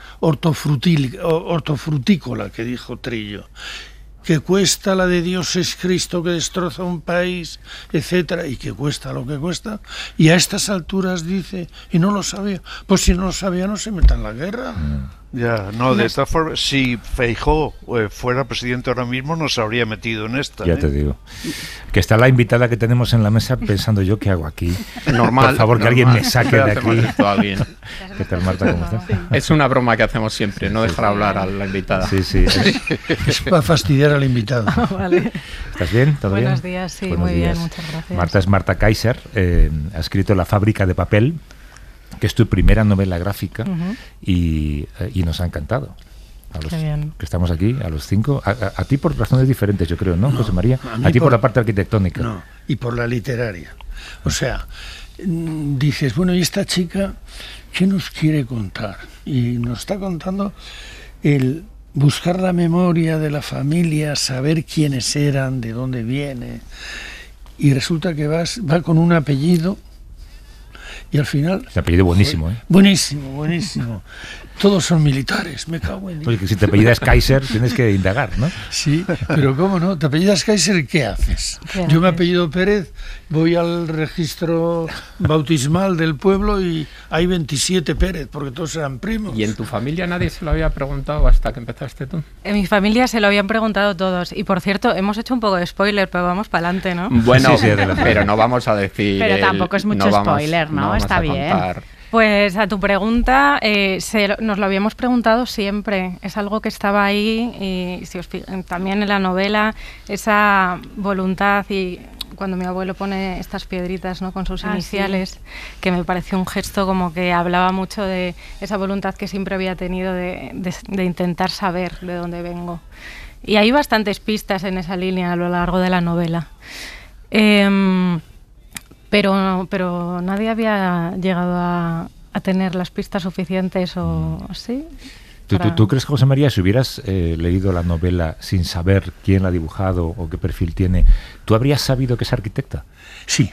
Speaker 10: hortofrutícola, que dijo Trillo, que cuesta la de Dios es Cristo, que destroza un país, etcétera, y que cuesta lo que cuesta, y a estas alturas dice, y no lo sabía, pues si no lo sabía no se meta en la guerra.
Speaker 11: Ya, no, de esta forma, si Feijóo eh, fuera presidente ahora mismo no se habría metido en esta.
Speaker 7: Ya
Speaker 11: ¿eh?
Speaker 7: te digo. Que está la invitada que tenemos en la mesa pensando yo, ¿qué hago aquí?
Speaker 9: Normal.
Speaker 7: Por favor,
Speaker 9: normal.
Speaker 7: Que alguien me saque de aquí.
Speaker 9: Esto a alguien.
Speaker 7: ¿Qué tal, Marta? ¿Cómo estás?
Speaker 9: Es una broma que hacemos siempre, no dejar hablar a la invitada.
Speaker 7: Sí, sí.
Speaker 10: Es para fastidiar al invitado.
Speaker 12: Vale.
Speaker 7: ¿Estás bien? ¿Todo
Speaker 12: Buenos
Speaker 7: bien?
Speaker 12: días, sí,
Speaker 7: Buenos
Speaker 12: muy
Speaker 7: días.
Speaker 12: bien, muchas gracias.
Speaker 7: Marta es Marta Kaiser, eh, ha escrito La fábrica de papel, que es tu primera novela gráfica, uh-huh. y, y nos ha encantado. a los
Speaker 12: Qué bien.
Speaker 7: que estamos aquí, a los cinco. A, a- a ti por razones diferentes, yo creo, ¿no,
Speaker 10: No,
Speaker 7: José María?
Speaker 10: a mí
Speaker 7: A ti por,
Speaker 10: por-
Speaker 7: la parte arquitectónica.
Speaker 10: No, y por la literaria. O sea, mm, dices, bueno, ¿y esta chica qué nos quiere contar? Y nos está contando el buscar la memoria de la familia, saber quiénes eran, de dónde viene. Y resulta que vas, va con un apellido y al final...
Speaker 7: Ese apellido buenísimo, ¿eh?
Speaker 10: Buenísimo, buenísimo. Todos son militares, me cago en...
Speaker 7: Oye, que si te apellidas Kaiser tienes que indagar, ¿no?
Speaker 10: Sí, pero ¿cómo no? ¿Te apellidas Kaiser y qué haces?
Speaker 12: ¿Qué
Speaker 10: Yo me
Speaker 12: haces?
Speaker 10: apellido Pérez, voy al registro bautismal del pueblo y hay veintisiete Pérez, porque todos eran primos.
Speaker 9: ¿Y en tu familia nadie se lo había preguntado hasta que empezaste tú?
Speaker 12: En mi familia se lo habían preguntado todos. Y por cierto, hemos hecho un poco de spoiler, pero vamos para adelante, ¿no?
Speaker 9: Bueno,
Speaker 7: Sí, sí, adelante.
Speaker 9: pero no vamos a decir...
Speaker 8: Pero
Speaker 9: el-
Speaker 8: tampoco es mucho
Speaker 9: no vamos-
Speaker 8: spoiler, ¿no?
Speaker 9: vamos
Speaker 8: Está
Speaker 9: a
Speaker 8: bien.
Speaker 9: contar.
Speaker 12: Pues a tu pregunta, eh, se lo- nos lo habíamos preguntado siempre. Es algo que estaba ahí y si os fi- también en la novela, esa voluntad y cuando mi abuelo pone estas piedritas, ¿no?, con sus
Speaker 8: Ah,
Speaker 12: iniciales, que me pareció un gesto como que hablaba mucho de esa voluntad que siempre había tenido de, de- de intentar saber de dónde vengo. Y hay bastantes pistas en esa línea a lo largo de la novela. Em, pero, pero nadie había llegado a, a tener las pistas suficientes o sí.
Speaker 7: ¿Tú, tú,
Speaker 12: para-
Speaker 7: tú crees, José María, si hubieras eh, leído la novela sin saber quién la ha dibujado o qué perfil tiene, ¿tú habrías sabido que es arquitecta?
Speaker 10: Sí.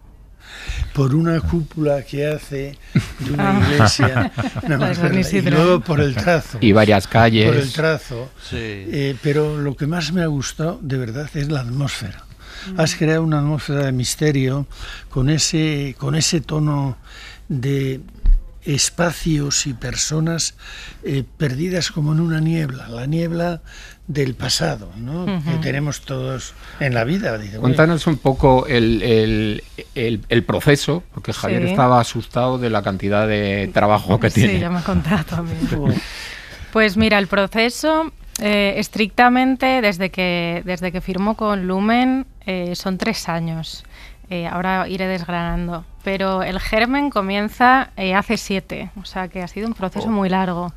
Speaker 10: Por una cúpula que hace de una
Speaker 12: Ah.
Speaker 10: iglesia. No,
Speaker 12: La de San
Speaker 10: y
Speaker 12: Isidro.
Speaker 10: luego por el trazo.
Speaker 9: Y varias calles.
Speaker 10: Por el trazo.
Speaker 11: Sí.
Speaker 10: Eh, pero lo que más me ha gustado, de verdad, es la atmósfera. Has creado una atmósfera de misterio con ese, con ese tono de espacios y personas eh, perdidas como en una niebla, la niebla del pasado, ¿no?
Speaker 12: Ujú.
Speaker 10: Que tenemos todos en la vida. Dice, bueno,
Speaker 9: Cuéntanos un poco el, el, el- el proceso, porque Javier
Speaker 12: Sí.
Speaker 9: estaba asustado de la cantidad de trabajo que tiene.
Speaker 12: Sí, ya me ha contado también. Pues mira, el proceso, eh, estrictamente, desde que, desde que firmó con Lumen, eh, son tres años. Eh, ahora iré desgranando. Pero el germen comienza eh, hace siete, o sea que ha sido un proceso muy largo.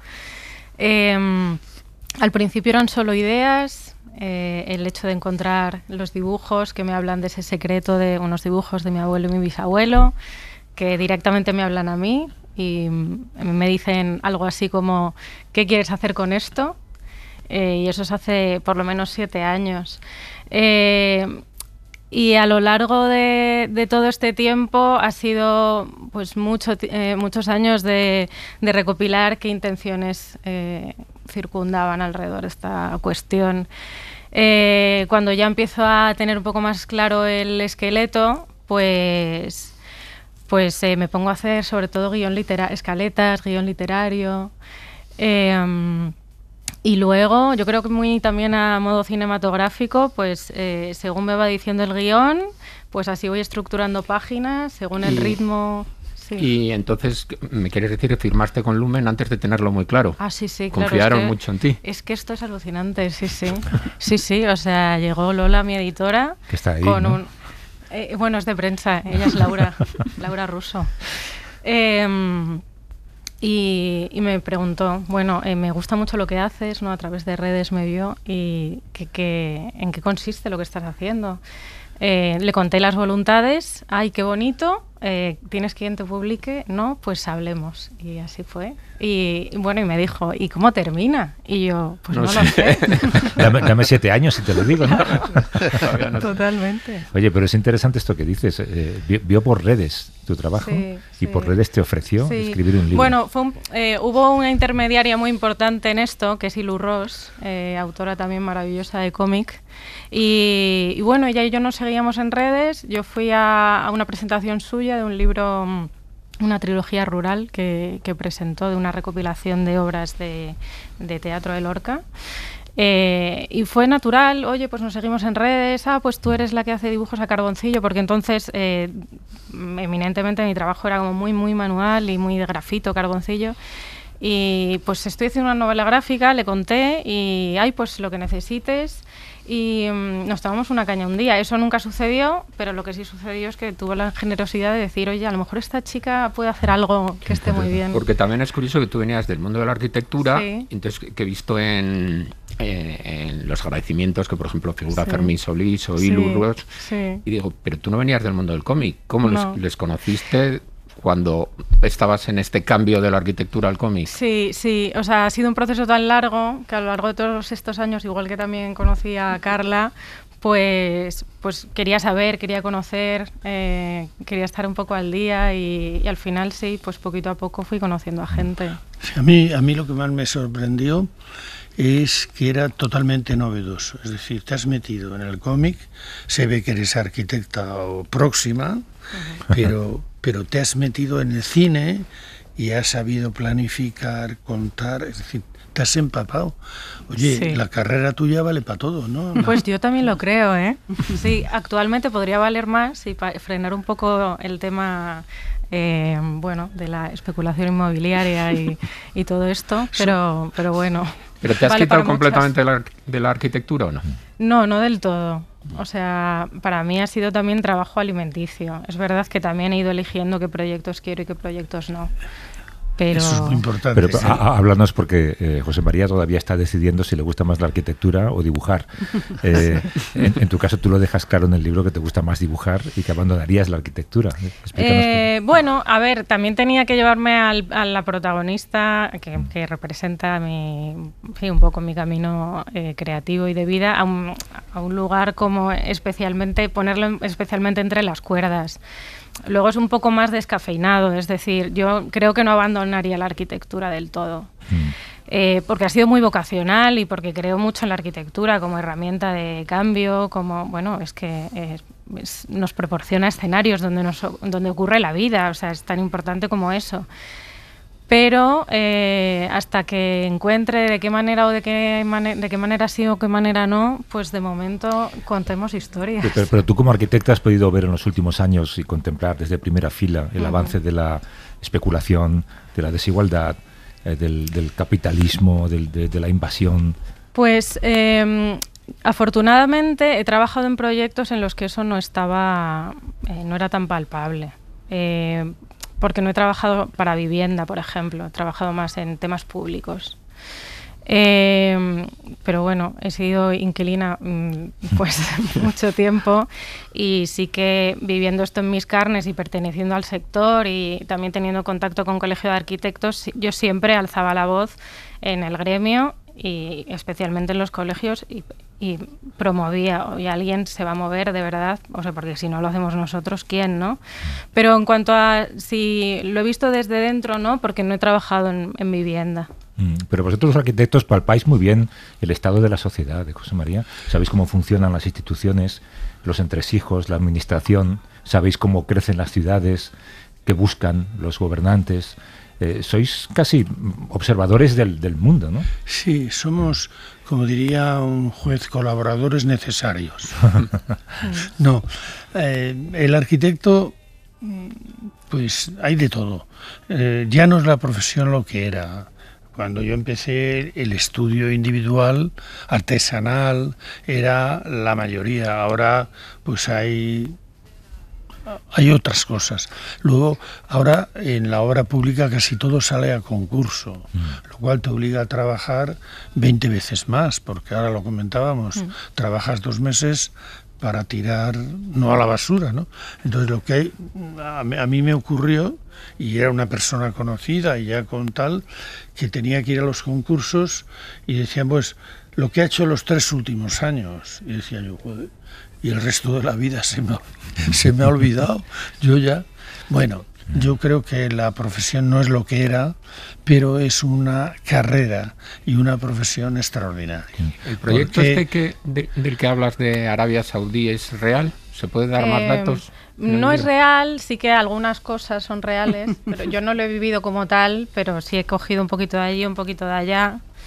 Speaker 12: Eh, al principio eran solo ideas, eh, el hecho de encontrar los dibujos que me hablan de ese secreto de unos dibujos de mi abuelo y mi bisabuelo, que directamente me hablan a mí y mm, me dicen algo así como, ¿qué quieres hacer con esto? Eh, y eso es hace por lo menos siete años. Eh, y a lo largo de, de todo este tiempo ha sido pues mucho, ti- eh, muchos años de, de recopilar qué intenciones eh, circundaban alrededor de esta cuestión. Eh, cuando ya empiezo a tener un poco más claro el esqueleto, pues, pues eh, me pongo a hacer sobre todo guión litera- escaletas, guión literario. Eh, y luego, yo creo que muy también a modo cinematográfico, pues eh, según me va diciendo el guión, pues así voy estructurando páginas, según el
Speaker 9: Y-
Speaker 12: ritmo. Sí.
Speaker 9: Y entonces, ¿me quieres decir que firmaste con Lumen antes de tenerlo muy claro?
Speaker 12: Ah, sí, sí, claro.
Speaker 9: Confiaron
Speaker 12: es que-
Speaker 9: mucho en ti.
Speaker 12: Es que esto es alucinante, sí, sí. Sí, sí, o sea, llegó Lola, mi editora,
Speaker 7: Que está ahí,
Speaker 12: con
Speaker 7: ¿no?
Speaker 12: un... eh, bueno, es de prensa, ella es Laura, Laura Russo. Em, y, y me preguntó, bueno, eh, me gusta mucho lo que haces, ¿no? A través de redes me vio y que, que- en qué consiste lo que estás haciendo. Eh, le conté las voluntades, ay, qué bonito, eh, ¿tienes quien te publique? No, pues hablemos. Y así fue. Y y bueno, y me dijo, ¿y cómo termina? Y yo, pues no,
Speaker 9: No
Speaker 12: lo
Speaker 9: sé.
Speaker 12: sé.
Speaker 7: Dame, dame siete años si te lo digo, ¿no?
Speaker 9: Todavía no sé.
Speaker 12: Totalmente.
Speaker 7: Oye, pero es interesante esto que dices. eh, vio, vio por redes tu trabajo
Speaker 12: Sí,
Speaker 7: y
Speaker 12: sí.
Speaker 7: por redes te ofreció
Speaker 12: Sí.
Speaker 7: escribir un libro.
Speaker 12: Bueno, fue un- eh, hubo una intermediaria muy importante en esto, que es Ilu Ross, eh, autora también maravillosa de cómic. Y, y bueno, ella y yo nos seguíamos en redes. Yo fui a, a una presentación suya de un libro, mm, una trilogía rural que, que presentó de una recopilación de obras de, de teatro de Lorca. Eh, y fue natural, oye, pues nos seguimos en redes, ah, pues tú eres la que hace dibujos a carboncillo, porque entonces eh, eminentemente mi trabajo era como muy, muy manual y muy de grafito, carboncillo. Y pues estoy haciendo una novela gráfica, le conté y, ay, pues lo que necesites. Y um, nos tomamos una caña un día. Eso nunca sucedió, pero lo que sí sucedió es que tuvo la generosidad de decir, oye, a lo mejor esta chica puede hacer algo que esté muy bien.
Speaker 9: Porque también es curioso que tú venías del mundo de la arquitectura,
Speaker 12: sí.
Speaker 9: entonces que, que he visto en, eh, en los agradecimientos que, por ejemplo, figura
Speaker 12: Sí.
Speaker 9: Fermín Solís o
Speaker 12: Sí,
Speaker 9: Ilu Roch,
Speaker 12: sí.
Speaker 9: y digo, pero tú no venías del mundo del cómic. ¿Cómo
Speaker 12: No.
Speaker 9: les, les conociste cuando estabas en este cambio de la arquitectura al cómic?
Speaker 12: Sí, sí, o sea, ha sido un proceso tan largo que a lo largo de todos estos años, igual que también conocí a Carla, pues, pues quería saber, quería conocer, eh, quería estar un poco al día y, y al final sí, pues poquito a poco fui conociendo a gente.
Speaker 10: Sí, a mí, a mí lo que más me sorprendió es que era totalmente novedoso. Es decir, te has metido en el cómic, se ve que eres arquitecta o próxima, uh-huh. pero, pero te has metido en el cine y has sabido planificar, contar, es decir, te has empapado. Oye, sí. La carrera tuya vale para todo, ¿no?
Speaker 12: Pues yo también lo creo, ¿eh? Sí, actualmente podría valer más y para frenar un poco el tema... Eh, bueno, de la especulación inmobiliaria y, y todo esto, pero, pero bueno.
Speaker 9: ¿Pero te has
Speaker 12: vale
Speaker 9: quitado completamente de la, de la arquitectura o no?
Speaker 12: No, no del todo. O sea, para mí ha sido también trabajo alimenticio. Es verdad que también he ido eligiendo qué proyectos quiero y qué proyectos no. Pero...
Speaker 10: Eso es muy importante.
Speaker 7: Pero,
Speaker 10: sí.
Speaker 7: a, a, háblanos porque eh, José María todavía está decidiendo si le gusta más la arquitectura o dibujar. Eh, en, en tu caso tú lo dejas claro en el libro que te gusta más dibujar y que abandonarías la arquitectura.
Speaker 12: Eh, bueno, a ver, también tenía que llevarme al, a la protagonista que, que representa mi, sí, un poco mi camino eh, creativo y de vida a un, a un lugar como especialmente, ponerlo especialmente entre las cuerdas. Luego es un poco más descafeinado, es decir, yo creo que no abandonaría la arquitectura del todo, mm. eh, porque ha sido muy vocacional y porque creo mucho en la arquitectura como herramienta de cambio, como, bueno, es que eh, es, nos proporciona escenarios donde, nos, donde ocurre la vida, o sea, es tan importante como eso. Pero eh, hasta que encuentre de qué manera o de qué, mane- de qué manera sí o qué manera no, pues de momento contemos historias.
Speaker 7: Pero, pero tú como arquitecta has podido ver en los últimos años y contemplar desde primera fila el uh-huh. avance de la especulación, de la desigualdad, eh, del, del capitalismo, del, de, de la invasión.
Speaker 12: Pues eh, afortunadamente he trabajado en proyectos en los que eso no estaba, eh, no era tan palpable. Eh, porque no he trabajado para vivienda, por ejemplo, he trabajado más en temas públicos. Eh, pero bueno, he sido inquilina pues mucho tiempo y sí que viviendo esto en mis carnes y perteneciendo al sector y también teniendo contacto con Colegio de Arquitectos, yo siempre alzaba la voz en el gremio y especialmente en los colegios y, y promovía, y alguien se va a mover de verdad, o sea, porque si no lo hacemos nosotros, ¿quién, no? Pero en cuanto a si lo he visto desde dentro, no, porque no he trabajado en, en vivienda.
Speaker 7: Mm, pero vosotros los arquitectos palpáis muy bien el estado de la sociedad, de José María, sabéis cómo funcionan las instituciones, los entresijos, la administración, sabéis cómo crecen las ciudades, qué buscan los gobernantes. Eh, sois casi observadores del, del mundo, ¿no?
Speaker 10: Sí, somos, como diría un juez, colaboradores necesarios. No, eh, el arquitecto, pues hay de todo. Eh, ya no es la profesión lo que era. Cuando yo empecé el estudio individual, artesanal, era la mayoría. Ahora pues hay... Hay otras cosas. Luego, ahora en la obra pública casi todo sale a concurso, mm. lo cual te obliga a trabajar veinte veces más, porque ahora lo comentábamos, mm. trabajas dos meses para tirar, no a la basura, ¿no? Entonces lo que hay, a, a mí me ocurrió, y era una persona conocida y ya con tal, que tenía que ir a los concursos y decían, pues, lo que ha hecho los tres últimos años. Y decía yo, joder, y el resto de la vida se me, se me ha olvidado. Yo ya, bueno, yo creo que la profesión no es lo que era, pero es una carrera y una profesión extraordinaria.
Speaker 9: ¿El proyecto Porque, este que, de, del que hablas de Arabia Saudí es real? ¿Se puede dar eh, más datos?
Speaker 12: No es real, sí que algunas cosas son reales, pero yo no lo he vivido como tal, pero sí he cogido un poquito de allí, un poquito de allá.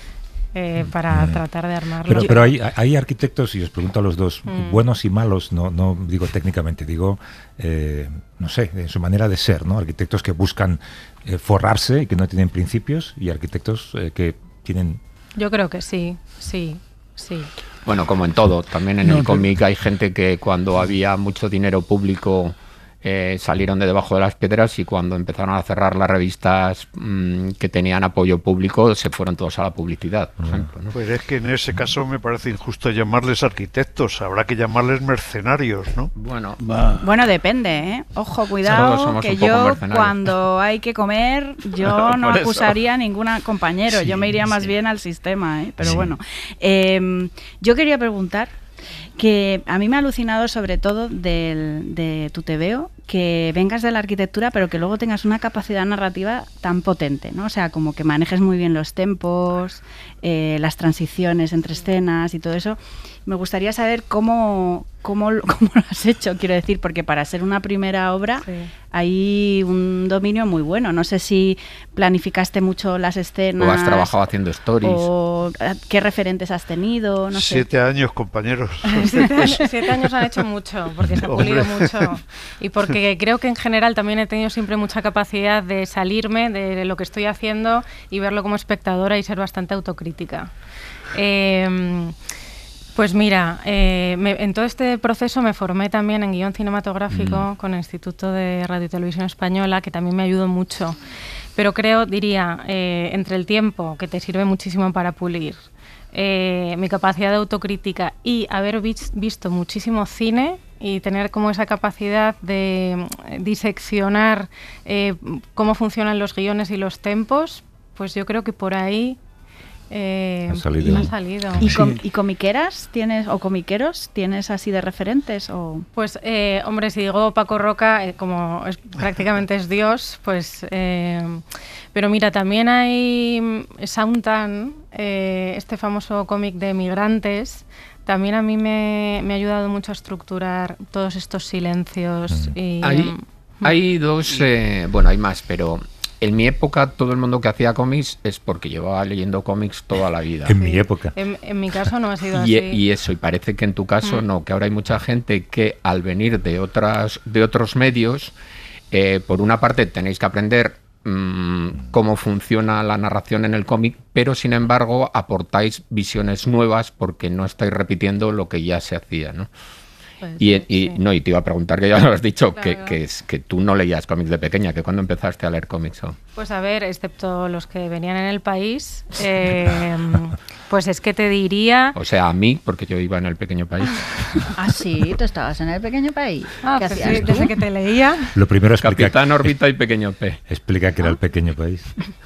Speaker 12: eh, para mm. tratar de armarlo.
Speaker 7: Pero, pero hay, hay arquitectos, y os pregunto a los dos, mm. buenos y malos, no, no digo técnicamente, digo, eh, no sé, en su manera de ser, ¿no? Arquitectos que buscan eh, forrarse y que no tienen principios, y arquitectos eh, que tienen...
Speaker 12: Yo creo que sí, sí, sí.
Speaker 9: Bueno, como en todo, también en no, el cómic hay gente que cuando había mucho dinero público eh, salieron de debajo de las piedras, y cuando empezaron a cerrar las revistas mmm, que tenían apoyo público se fueron todos a la publicidad, por ejemplo, ¿no?
Speaker 11: Pues es que en ese caso me parece injusto llamarles arquitectos, habrá que llamarles mercenarios, ¿no?
Speaker 9: Bueno,
Speaker 8: Va. bueno depende, ¿eh? Ojo, cuidado, que yo cuando hay que comer yo no acusaría a ningún compañero, sí, yo me iría más sí. bien al sistema, ¿eh? Pero sí. bueno, eh, yo quería preguntar que a mí me ha alucinado sobre todo del, de tu tebeo, que vengas de la arquitectura pero que luego tengas una capacidad narrativa tan potente, ¿no? O sea, como que manejes muy bien los tempos, eh, las transiciones entre escenas y todo eso. Me gustaría saber cómo, cómo, cómo lo has hecho, quiero decir, porque para ser una primera obra sí. hay un dominio muy bueno. No sé si planificaste mucho las escenas.
Speaker 9: O has trabajado haciendo stories.
Speaker 8: O qué referentes has tenido, no
Speaker 11: Siete
Speaker 8: sé.
Speaker 11: años, compañeros.
Speaker 12: Siete años, siete años han hecho mucho, porque se ha pulido mucho. Y porque creo que en general también he tenido siempre mucha capacidad de salirme de lo que estoy haciendo y verlo como espectadora y ser bastante autocrítica. Eh... Pues mira, eh, me, en todo este proceso me formé también en guión cinematográfico mm. con el Instituto de Radio y Televisión Española, que también me ayudó mucho. Pero creo, diría, eh, entre el tiempo, que te sirve muchísimo para pulir, eh, mi capacidad de autocrítica y haber vis- visto muchísimo cine y tener como esa capacidad de diseccionar eh, cómo funcionan los guiones y los tempos, pues yo creo que por ahí... Eh,
Speaker 7: ha salido.
Speaker 12: Ha salido.
Speaker 8: ¿Y, com- ¿Y comiqueras tienes o comiqueros tienes así de referentes? O?
Speaker 12: Pues, eh, hombre, si digo Paco Roca, eh, como es, prácticamente es Dios, pues... Eh, pero mira, también hay Soundtan, eh, este famoso cómic de migrantes, también a mí me, me ha ayudado mucho a estructurar todos estos silencios. Mm. Y,
Speaker 9: hay, um, hay dos, eh, bueno, hay más, pero... En mi época, todo el mundo que hacía cómics es porque llevaba leyendo cómics toda la vida.
Speaker 7: En sí. mi época.
Speaker 12: En, en mi caso no ha sido
Speaker 9: y,
Speaker 12: así.
Speaker 9: Y eso, y parece que en tu caso mm. no, que ahora hay mucha gente que al venir de otras de otros medios, eh, por una parte tenéis que aprender mmm, cómo funciona la narración en el cómic, pero sin embargo aportáis visiones nuevas porque no estáis repitiendo lo que ya se hacía, ¿no? Pues y, sí, y, sí. no, y te iba a preguntar, que ya lo has dicho, claro, que, claro. Que, es, que tú no leías cómics de pequeña, que cuando empezaste a leer cómics. ¿O?
Speaker 12: Pues a ver, excepto los que venían en El País, eh, pues es que te diría...
Speaker 9: O sea, a mí, porque yo iba en El Pequeño País.
Speaker 8: Ah, sí, tú estabas en El Pequeño País.
Speaker 12: Ah, pues sí, desde que te leía.
Speaker 7: Lo primero es
Speaker 9: Capitán Órbita y Pequeño P.
Speaker 7: Explica que era El Pequeño País.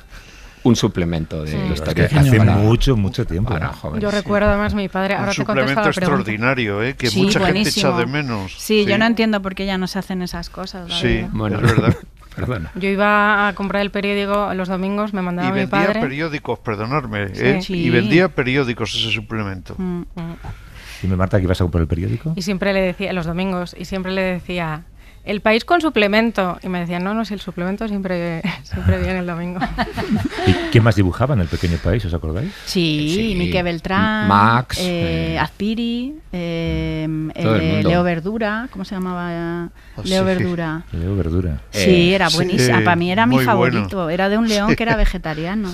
Speaker 9: Un suplemento de
Speaker 12: sí.
Speaker 9: historia.
Speaker 7: Es que hace para, mucho, mucho tiempo.
Speaker 9: Para jóvenes,
Speaker 12: yo recuerdo además mi padre. Ahora
Speaker 11: un suplemento extraordinario, ¿eh? Que
Speaker 8: sí,
Speaker 11: mucha
Speaker 8: buenísimo.
Speaker 11: gente echa de menos.
Speaker 8: Sí, sí, yo no entiendo por qué ya no se hacen esas cosas.
Speaker 11: Sí, verdad. Bueno, es verdad.
Speaker 9: Perdona.
Speaker 12: Yo iba a comprar el periódico los domingos, me mandaba
Speaker 11: y
Speaker 12: mi padre.
Speaker 11: Y vendía periódicos, perdonadme, ¿eh? Sí. Y vendía periódicos ese suplemento.
Speaker 12: Mm, mm.
Speaker 7: Dime, Marta, ¿que ibas a comprar el periódico?
Speaker 12: Y siempre le decía, los domingos, y siempre le decía... El País con suplemento. Y me decían, no, no, si el suplemento siempre, siempre viene el domingo.
Speaker 7: ¿Y quién más dibujaba en El Pequeño País, os acordáis?
Speaker 8: Sí, sí. Mique Beltrán,
Speaker 9: Max,
Speaker 8: eh, eh, Azpiri, eh, eh, Leo Verdura, ¿cómo se llamaba? Oh, Leo sí. Verdura.
Speaker 7: Leo Verdura.
Speaker 8: Sí, era buenísimo.
Speaker 11: Sí,
Speaker 8: Para mí era mi favorito.
Speaker 11: Bueno.
Speaker 8: Era de un león que era vegetariano.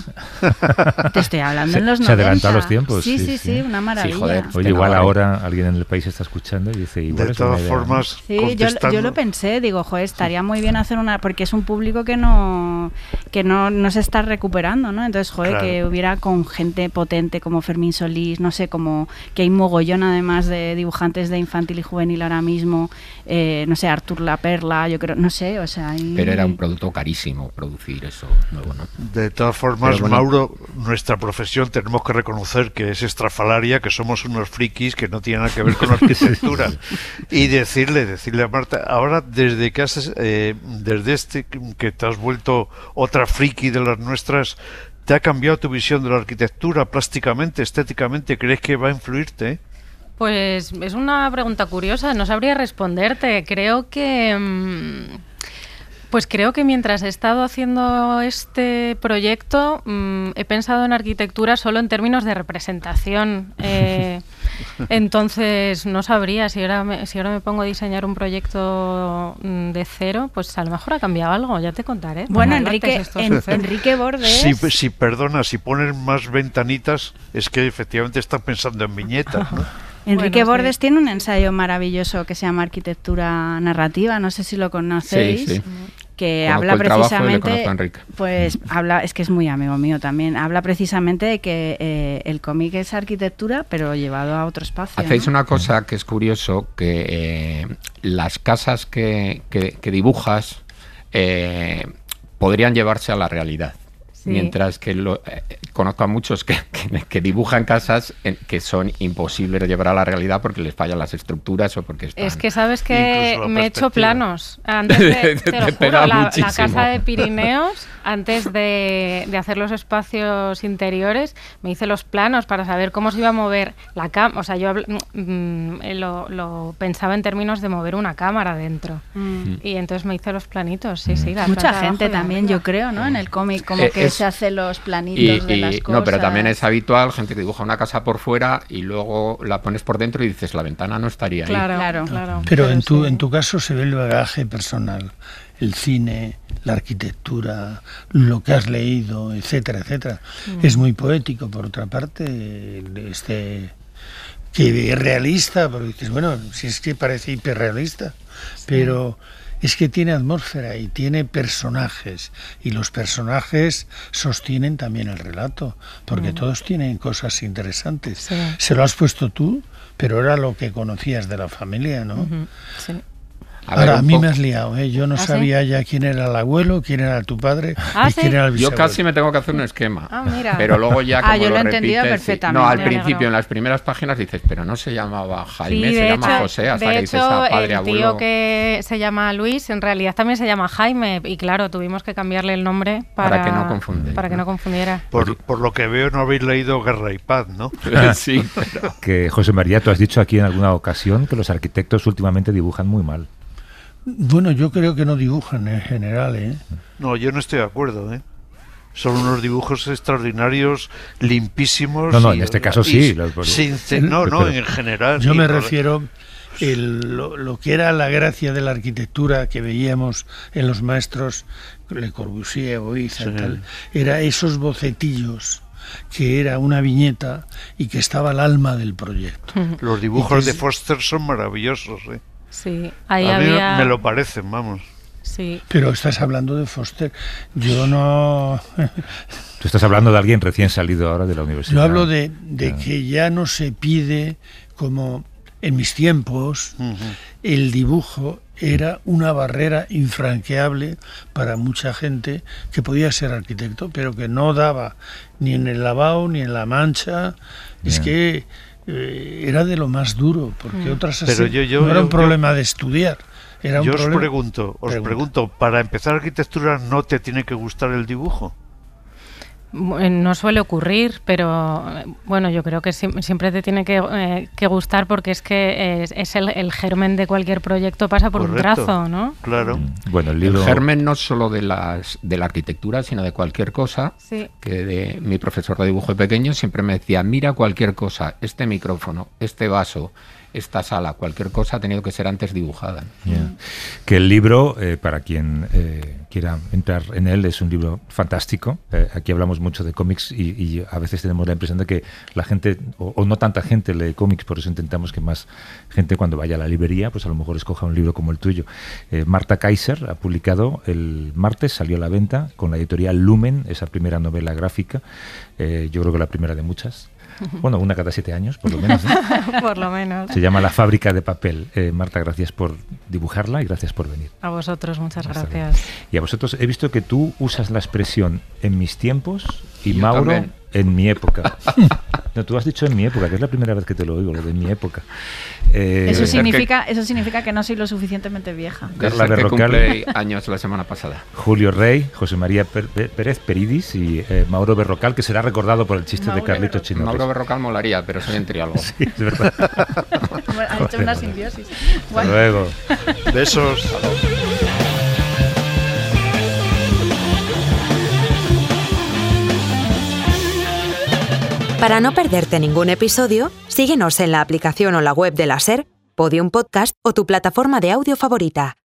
Speaker 8: Te estoy hablando
Speaker 7: se,
Speaker 8: en los
Speaker 7: se
Speaker 8: noventa.
Speaker 7: Se adelantó a los tiempos.
Speaker 8: Sí, sí, sí, sí, una maravilla.
Speaker 9: Sí, joder,
Speaker 7: Oye, igual ahora alguien en El País está escuchando y dice, igual
Speaker 11: de
Speaker 7: es
Speaker 11: todas
Speaker 7: una idea,
Speaker 11: formas,
Speaker 8: ¿no? Sí, yo, yo lo pensé, digo, joder, estaría muy bien hacer una, porque es un público que no que no, no se está recuperando, ¿no? Entonces, joder, claro. que hubiera con gente potente como Fermín Solís, no sé, como que hay mogollón además de dibujantes de infantil y juvenil ahora mismo, eh, no sé, Artur La Perla, yo creo, no sé, o sea... Hay...
Speaker 9: Pero era un producto carísimo producir eso nuevo, ¿no?
Speaker 11: De todas formas, bueno, Mauro, nuestra profesión tenemos que reconocer que es estrafalaria, que somos unos frikis que no tienen nada que ver con la arquitectura. Y decirle, decirle a Marta, ahora desde que has, eh, desde este que te has vuelto otra friki de las nuestras, ¿te ha cambiado tu visión de la arquitectura plásticamente, estéticamente? ¿Crees que va a influirte?
Speaker 12: Pues es una pregunta curiosa, no sabría responderte. Creo que... Mmm, Pues creo que mientras he estado haciendo este proyecto mmm, he pensado en arquitectura solo en términos de representación. Eh, entonces no sabría si ahora, me, si ahora me pongo a diseñar un proyecto de cero, pues a lo mejor ha cambiado algo, ya te contaré.
Speaker 8: Bueno, Enrique, en, Enrique Bordes...
Speaker 11: Si, si, perdona, si pones más ventanitas es que efectivamente estás pensando en viñetas, ¿no?
Speaker 8: Enrique
Speaker 12: bueno,
Speaker 8: Bordes
Speaker 12: sí.
Speaker 8: tiene un ensayo maravilloso que se llama Arquitectura Narrativa, no sé si lo conocéis,
Speaker 9: sí, sí.
Speaker 8: que
Speaker 9: Conozco
Speaker 8: habla
Speaker 9: el trabajo y le
Speaker 8: precisamente,
Speaker 9: conozco a Enrique.
Speaker 8: pues habla, es que es muy amigo mío también, habla precisamente de que eh, el cómic es arquitectura, pero llevado a otro espacio.
Speaker 9: Hacéis
Speaker 8: ¿no?
Speaker 9: una cosa que es curioso, que eh, las casas que, que, que dibujas eh, podrían llevarse a la realidad. Sí. Mientras que lo, eh, conozco a muchos que, que, que dibujan casas en, que son imposibles de llevar a la realidad porque les fallan las estructuras o porque están...
Speaker 12: Es que sabes que me he hecho planos. Antes de, te, te lo juro, la, la casa de Pirineos, antes de, de hacer los espacios interiores, me hice los planos para saber cómo se iba a mover la cámara. O sea, yo mm, lo, lo pensaba en términos de mover una cámara dentro. Mm. Y entonces me hice los planitos, sí, sí. La
Speaker 8: Mucha gente también, arriba. Yo creo, ¿no? En el cómic, como eh, que es, se hace los planitos y, de
Speaker 9: y,
Speaker 8: las cosas.
Speaker 9: No, pero también es habitual gente que dibuja una casa por fuera y luego la pones por dentro y dices, la ventana no estaría
Speaker 12: claro,
Speaker 9: ahí.
Speaker 12: Claro, claro.
Speaker 10: Pero, pero en, tu,
Speaker 12: sí.
Speaker 10: en tu caso se ve el bagaje personal, el cine, la arquitectura, lo que has leído, etcétera, etcétera. Mm. Es muy poético, por otra parte, este que es realista, porque dices, bueno, si es que parece hiperrealista, sí. pero... es que tiene atmósfera y tiene personajes, y los personajes sostienen también el relato, porque mm. todos tienen cosas interesantes. Sí. Se lo has puesto tú, pero era lo que conocías de la familia, ¿no? Uh-huh. Sí. A Ahora, ver, a mí poco. me has liado, ¿eh? Yo no ¿Ah, sabía sí? ya quién era el abuelo, quién era tu padre
Speaker 12: ¿Ah,
Speaker 10: y
Speaker 12: sí?
Speaker 10: quién era el bisabuelo.
Speaker 9: Yo casi me tengo que hacer un esquema.
Speaker 12: Ah, mira.
Speaker 9: Pero luego ya como
Speaker 8: ah, yo lo,
Speaker 9: lo
Speaker 8: he entendido
Speaker 9: repites,
Speaker 8: perfectamente.
Speaker 9: No, al principio, en las primeras páginas dices, pero no se llamaba Jaime,
Speaker 12: sí,
Speaker 9: se llama
Speaker 12: hecho,
Speaker 9: José, hasta
Speaker 12: de
Speaker 9: que
Speaker 12: hecho,
Speaker 9: dices a padre,
Speaker 12: el
Speaker 9: abuelo.
Speaker 12: tío que se llama Luis, en realidad también se llama Jaime, y claro, tuvimos que cambiarle el nombre para,
Speaker 9: para que no confundiera.
Speaker 12: Para que no confundiera.
Speaker 11: Por, por lo que veo no habéis leído Guerra y Paz, ¿no?
Speaker 9: Sí. Pero...
Speaker 7: Que José María, tú has dicho aquí en alguna ocasión que los arquitectos últimamente dibujan muy mal.
Speaker 10: Bueno, yo creo que no dibujan en general, ¿eh?
Speaker 11: No, yo no estoy de acuerdo, ¿eh? Son unos dibujos extraordinarios, limpísimos.
Speaker 7: No, no,
Speaker 11: y,
Speaker 7: en este caso sí. Lo,
Speaker 11: sin, no, no, en general.
Speaker 10: Yo
Speaker 11: sí,
Speaker 10: me
Speaker 11: por...
Speaker 10: refiero el, lo, lo que era la gracia de la arquitectura que veíamos en los maestros Le Corbusier, Oiza sí. y tal, era esos bocetillos que era una viñeta y que estaba el alma del proyecto.
Speaker 11: Los dibujos de Foster son maravillosos, ¿eh?
Speaker 12: Sí, ahí
Speaker 11: a
Speaker 12: había...
Speaker 11: mí me lo parecen, vamos.
Speaker 12: Sí.
Speaker 10: Pero estás hablando de Foster. Yo no...
Speaker 7: Tú estás hablando de alguien recién salido ahora de la universidad.
Speaker 10: Yo hablo de, de que ya no se pide, como en mis tiempos, uh-huh. el dibujo era una barrera infranqueable para mucha gente que podía ser arquitecto, pero que no daba ni en el lavado ni en la mancha. Bien. Es que... era de lo más duro, porque otras
Speaker 11: Pero yo, yo,
Speaker 10: no era
Speaker 11: yo,
Speaker 10: un problema
Speaker 11: yo,
Speaker 10: de estudiar. Era un
Speaker 11: yo
Speaker 10: problema...
Speaker 11: os pregunto, os Pregunta. pregunto, para empezar arquitectura no te tiene que gustar el dibujo.
Speaker 12: No suele ocurrir, pero bueno, yo creo que siempre te tiene que, eh, que gustar porque es que es, es el, el germen de cualquier proyecto pasa por Correcto. un trazo, ¿no?
Speaker 11: Claro.
Speaker 7: Mm. Bueno, el, libro...
Speaker 9: el germen no solo de las de la arquitectura, sino de cualquier cosa.
Speaker 12: Sí.
Speaker 9: Que de, mi profesor de dibujo de pequeño siempre me decía, mira cualquier cosa, este micrófono, este vaso, esta sala, cualquier cosa ha tenido que ser antes dibujada.
Speaker 7: Yeah. Que el libro, eh, para quien eh, quiera entrar en él, es un libro fantástico. Eh, aquí hablamos mucho de cómics y, y a veces tenemos la impresión de que la gente, o, o no tanta gente lee cómics, por eso intentamos que más gente cuando vaya a la librería, pues a lo mejor escoja un libro como el tuyo. Eh, Marta Kaiser ha publicado el martes, salió a la venta con la editorial Lumen, esa primera novela gráfica, eh, yo creo que la primera de muchas. Bueno, una cada siete años, por lo menos, ¿no?
Speaker 12: Por lo menos.
Speaker 7: Se llama La fábrica de papel. Eh, Marta, gracias por dibujarla y gracias por venir.
Speaker 12: A vosotros, muchas
Speaker 7: Hasta
Speaker 12: gracias.
Speaker 7: Bien. Y a vosotros, he visto que tú usas la expresión en mis tiempos y
Speaker 9: Yo
Speaker 7: Mauro
Speaker 9: también.
Speaker 7: en mi época. No, tú has dicho en mi época, que es la primera vez que te lo oigo, lo de mi época.
Speaker 8: Eh, eso, significa, que, eso significa que no soy lo suficientemente vieja.
Speaker 9: Carla Berrocal, que cumple años la semana pasada.
Speaker 7: Julio Rey, José María Pérez Peridis y eh, Mauro Berrocal, que será recordado por el chiste Mauro de Carlito Chino.
Speaker 9: Mauro Berrocal molaría, pero soy en trialgo.
Speaker 7: Sí, es verdad.
Speaker 8: Ha hecho una simbiosis.
Speaker 7: Hasta luego.
Speaker 11: Besos.
Speaker 13: Para no perderte ningún episodio, síguenos en la aplicación o la web de la SER, Podium Podcast o tu plataforma de audio favorita.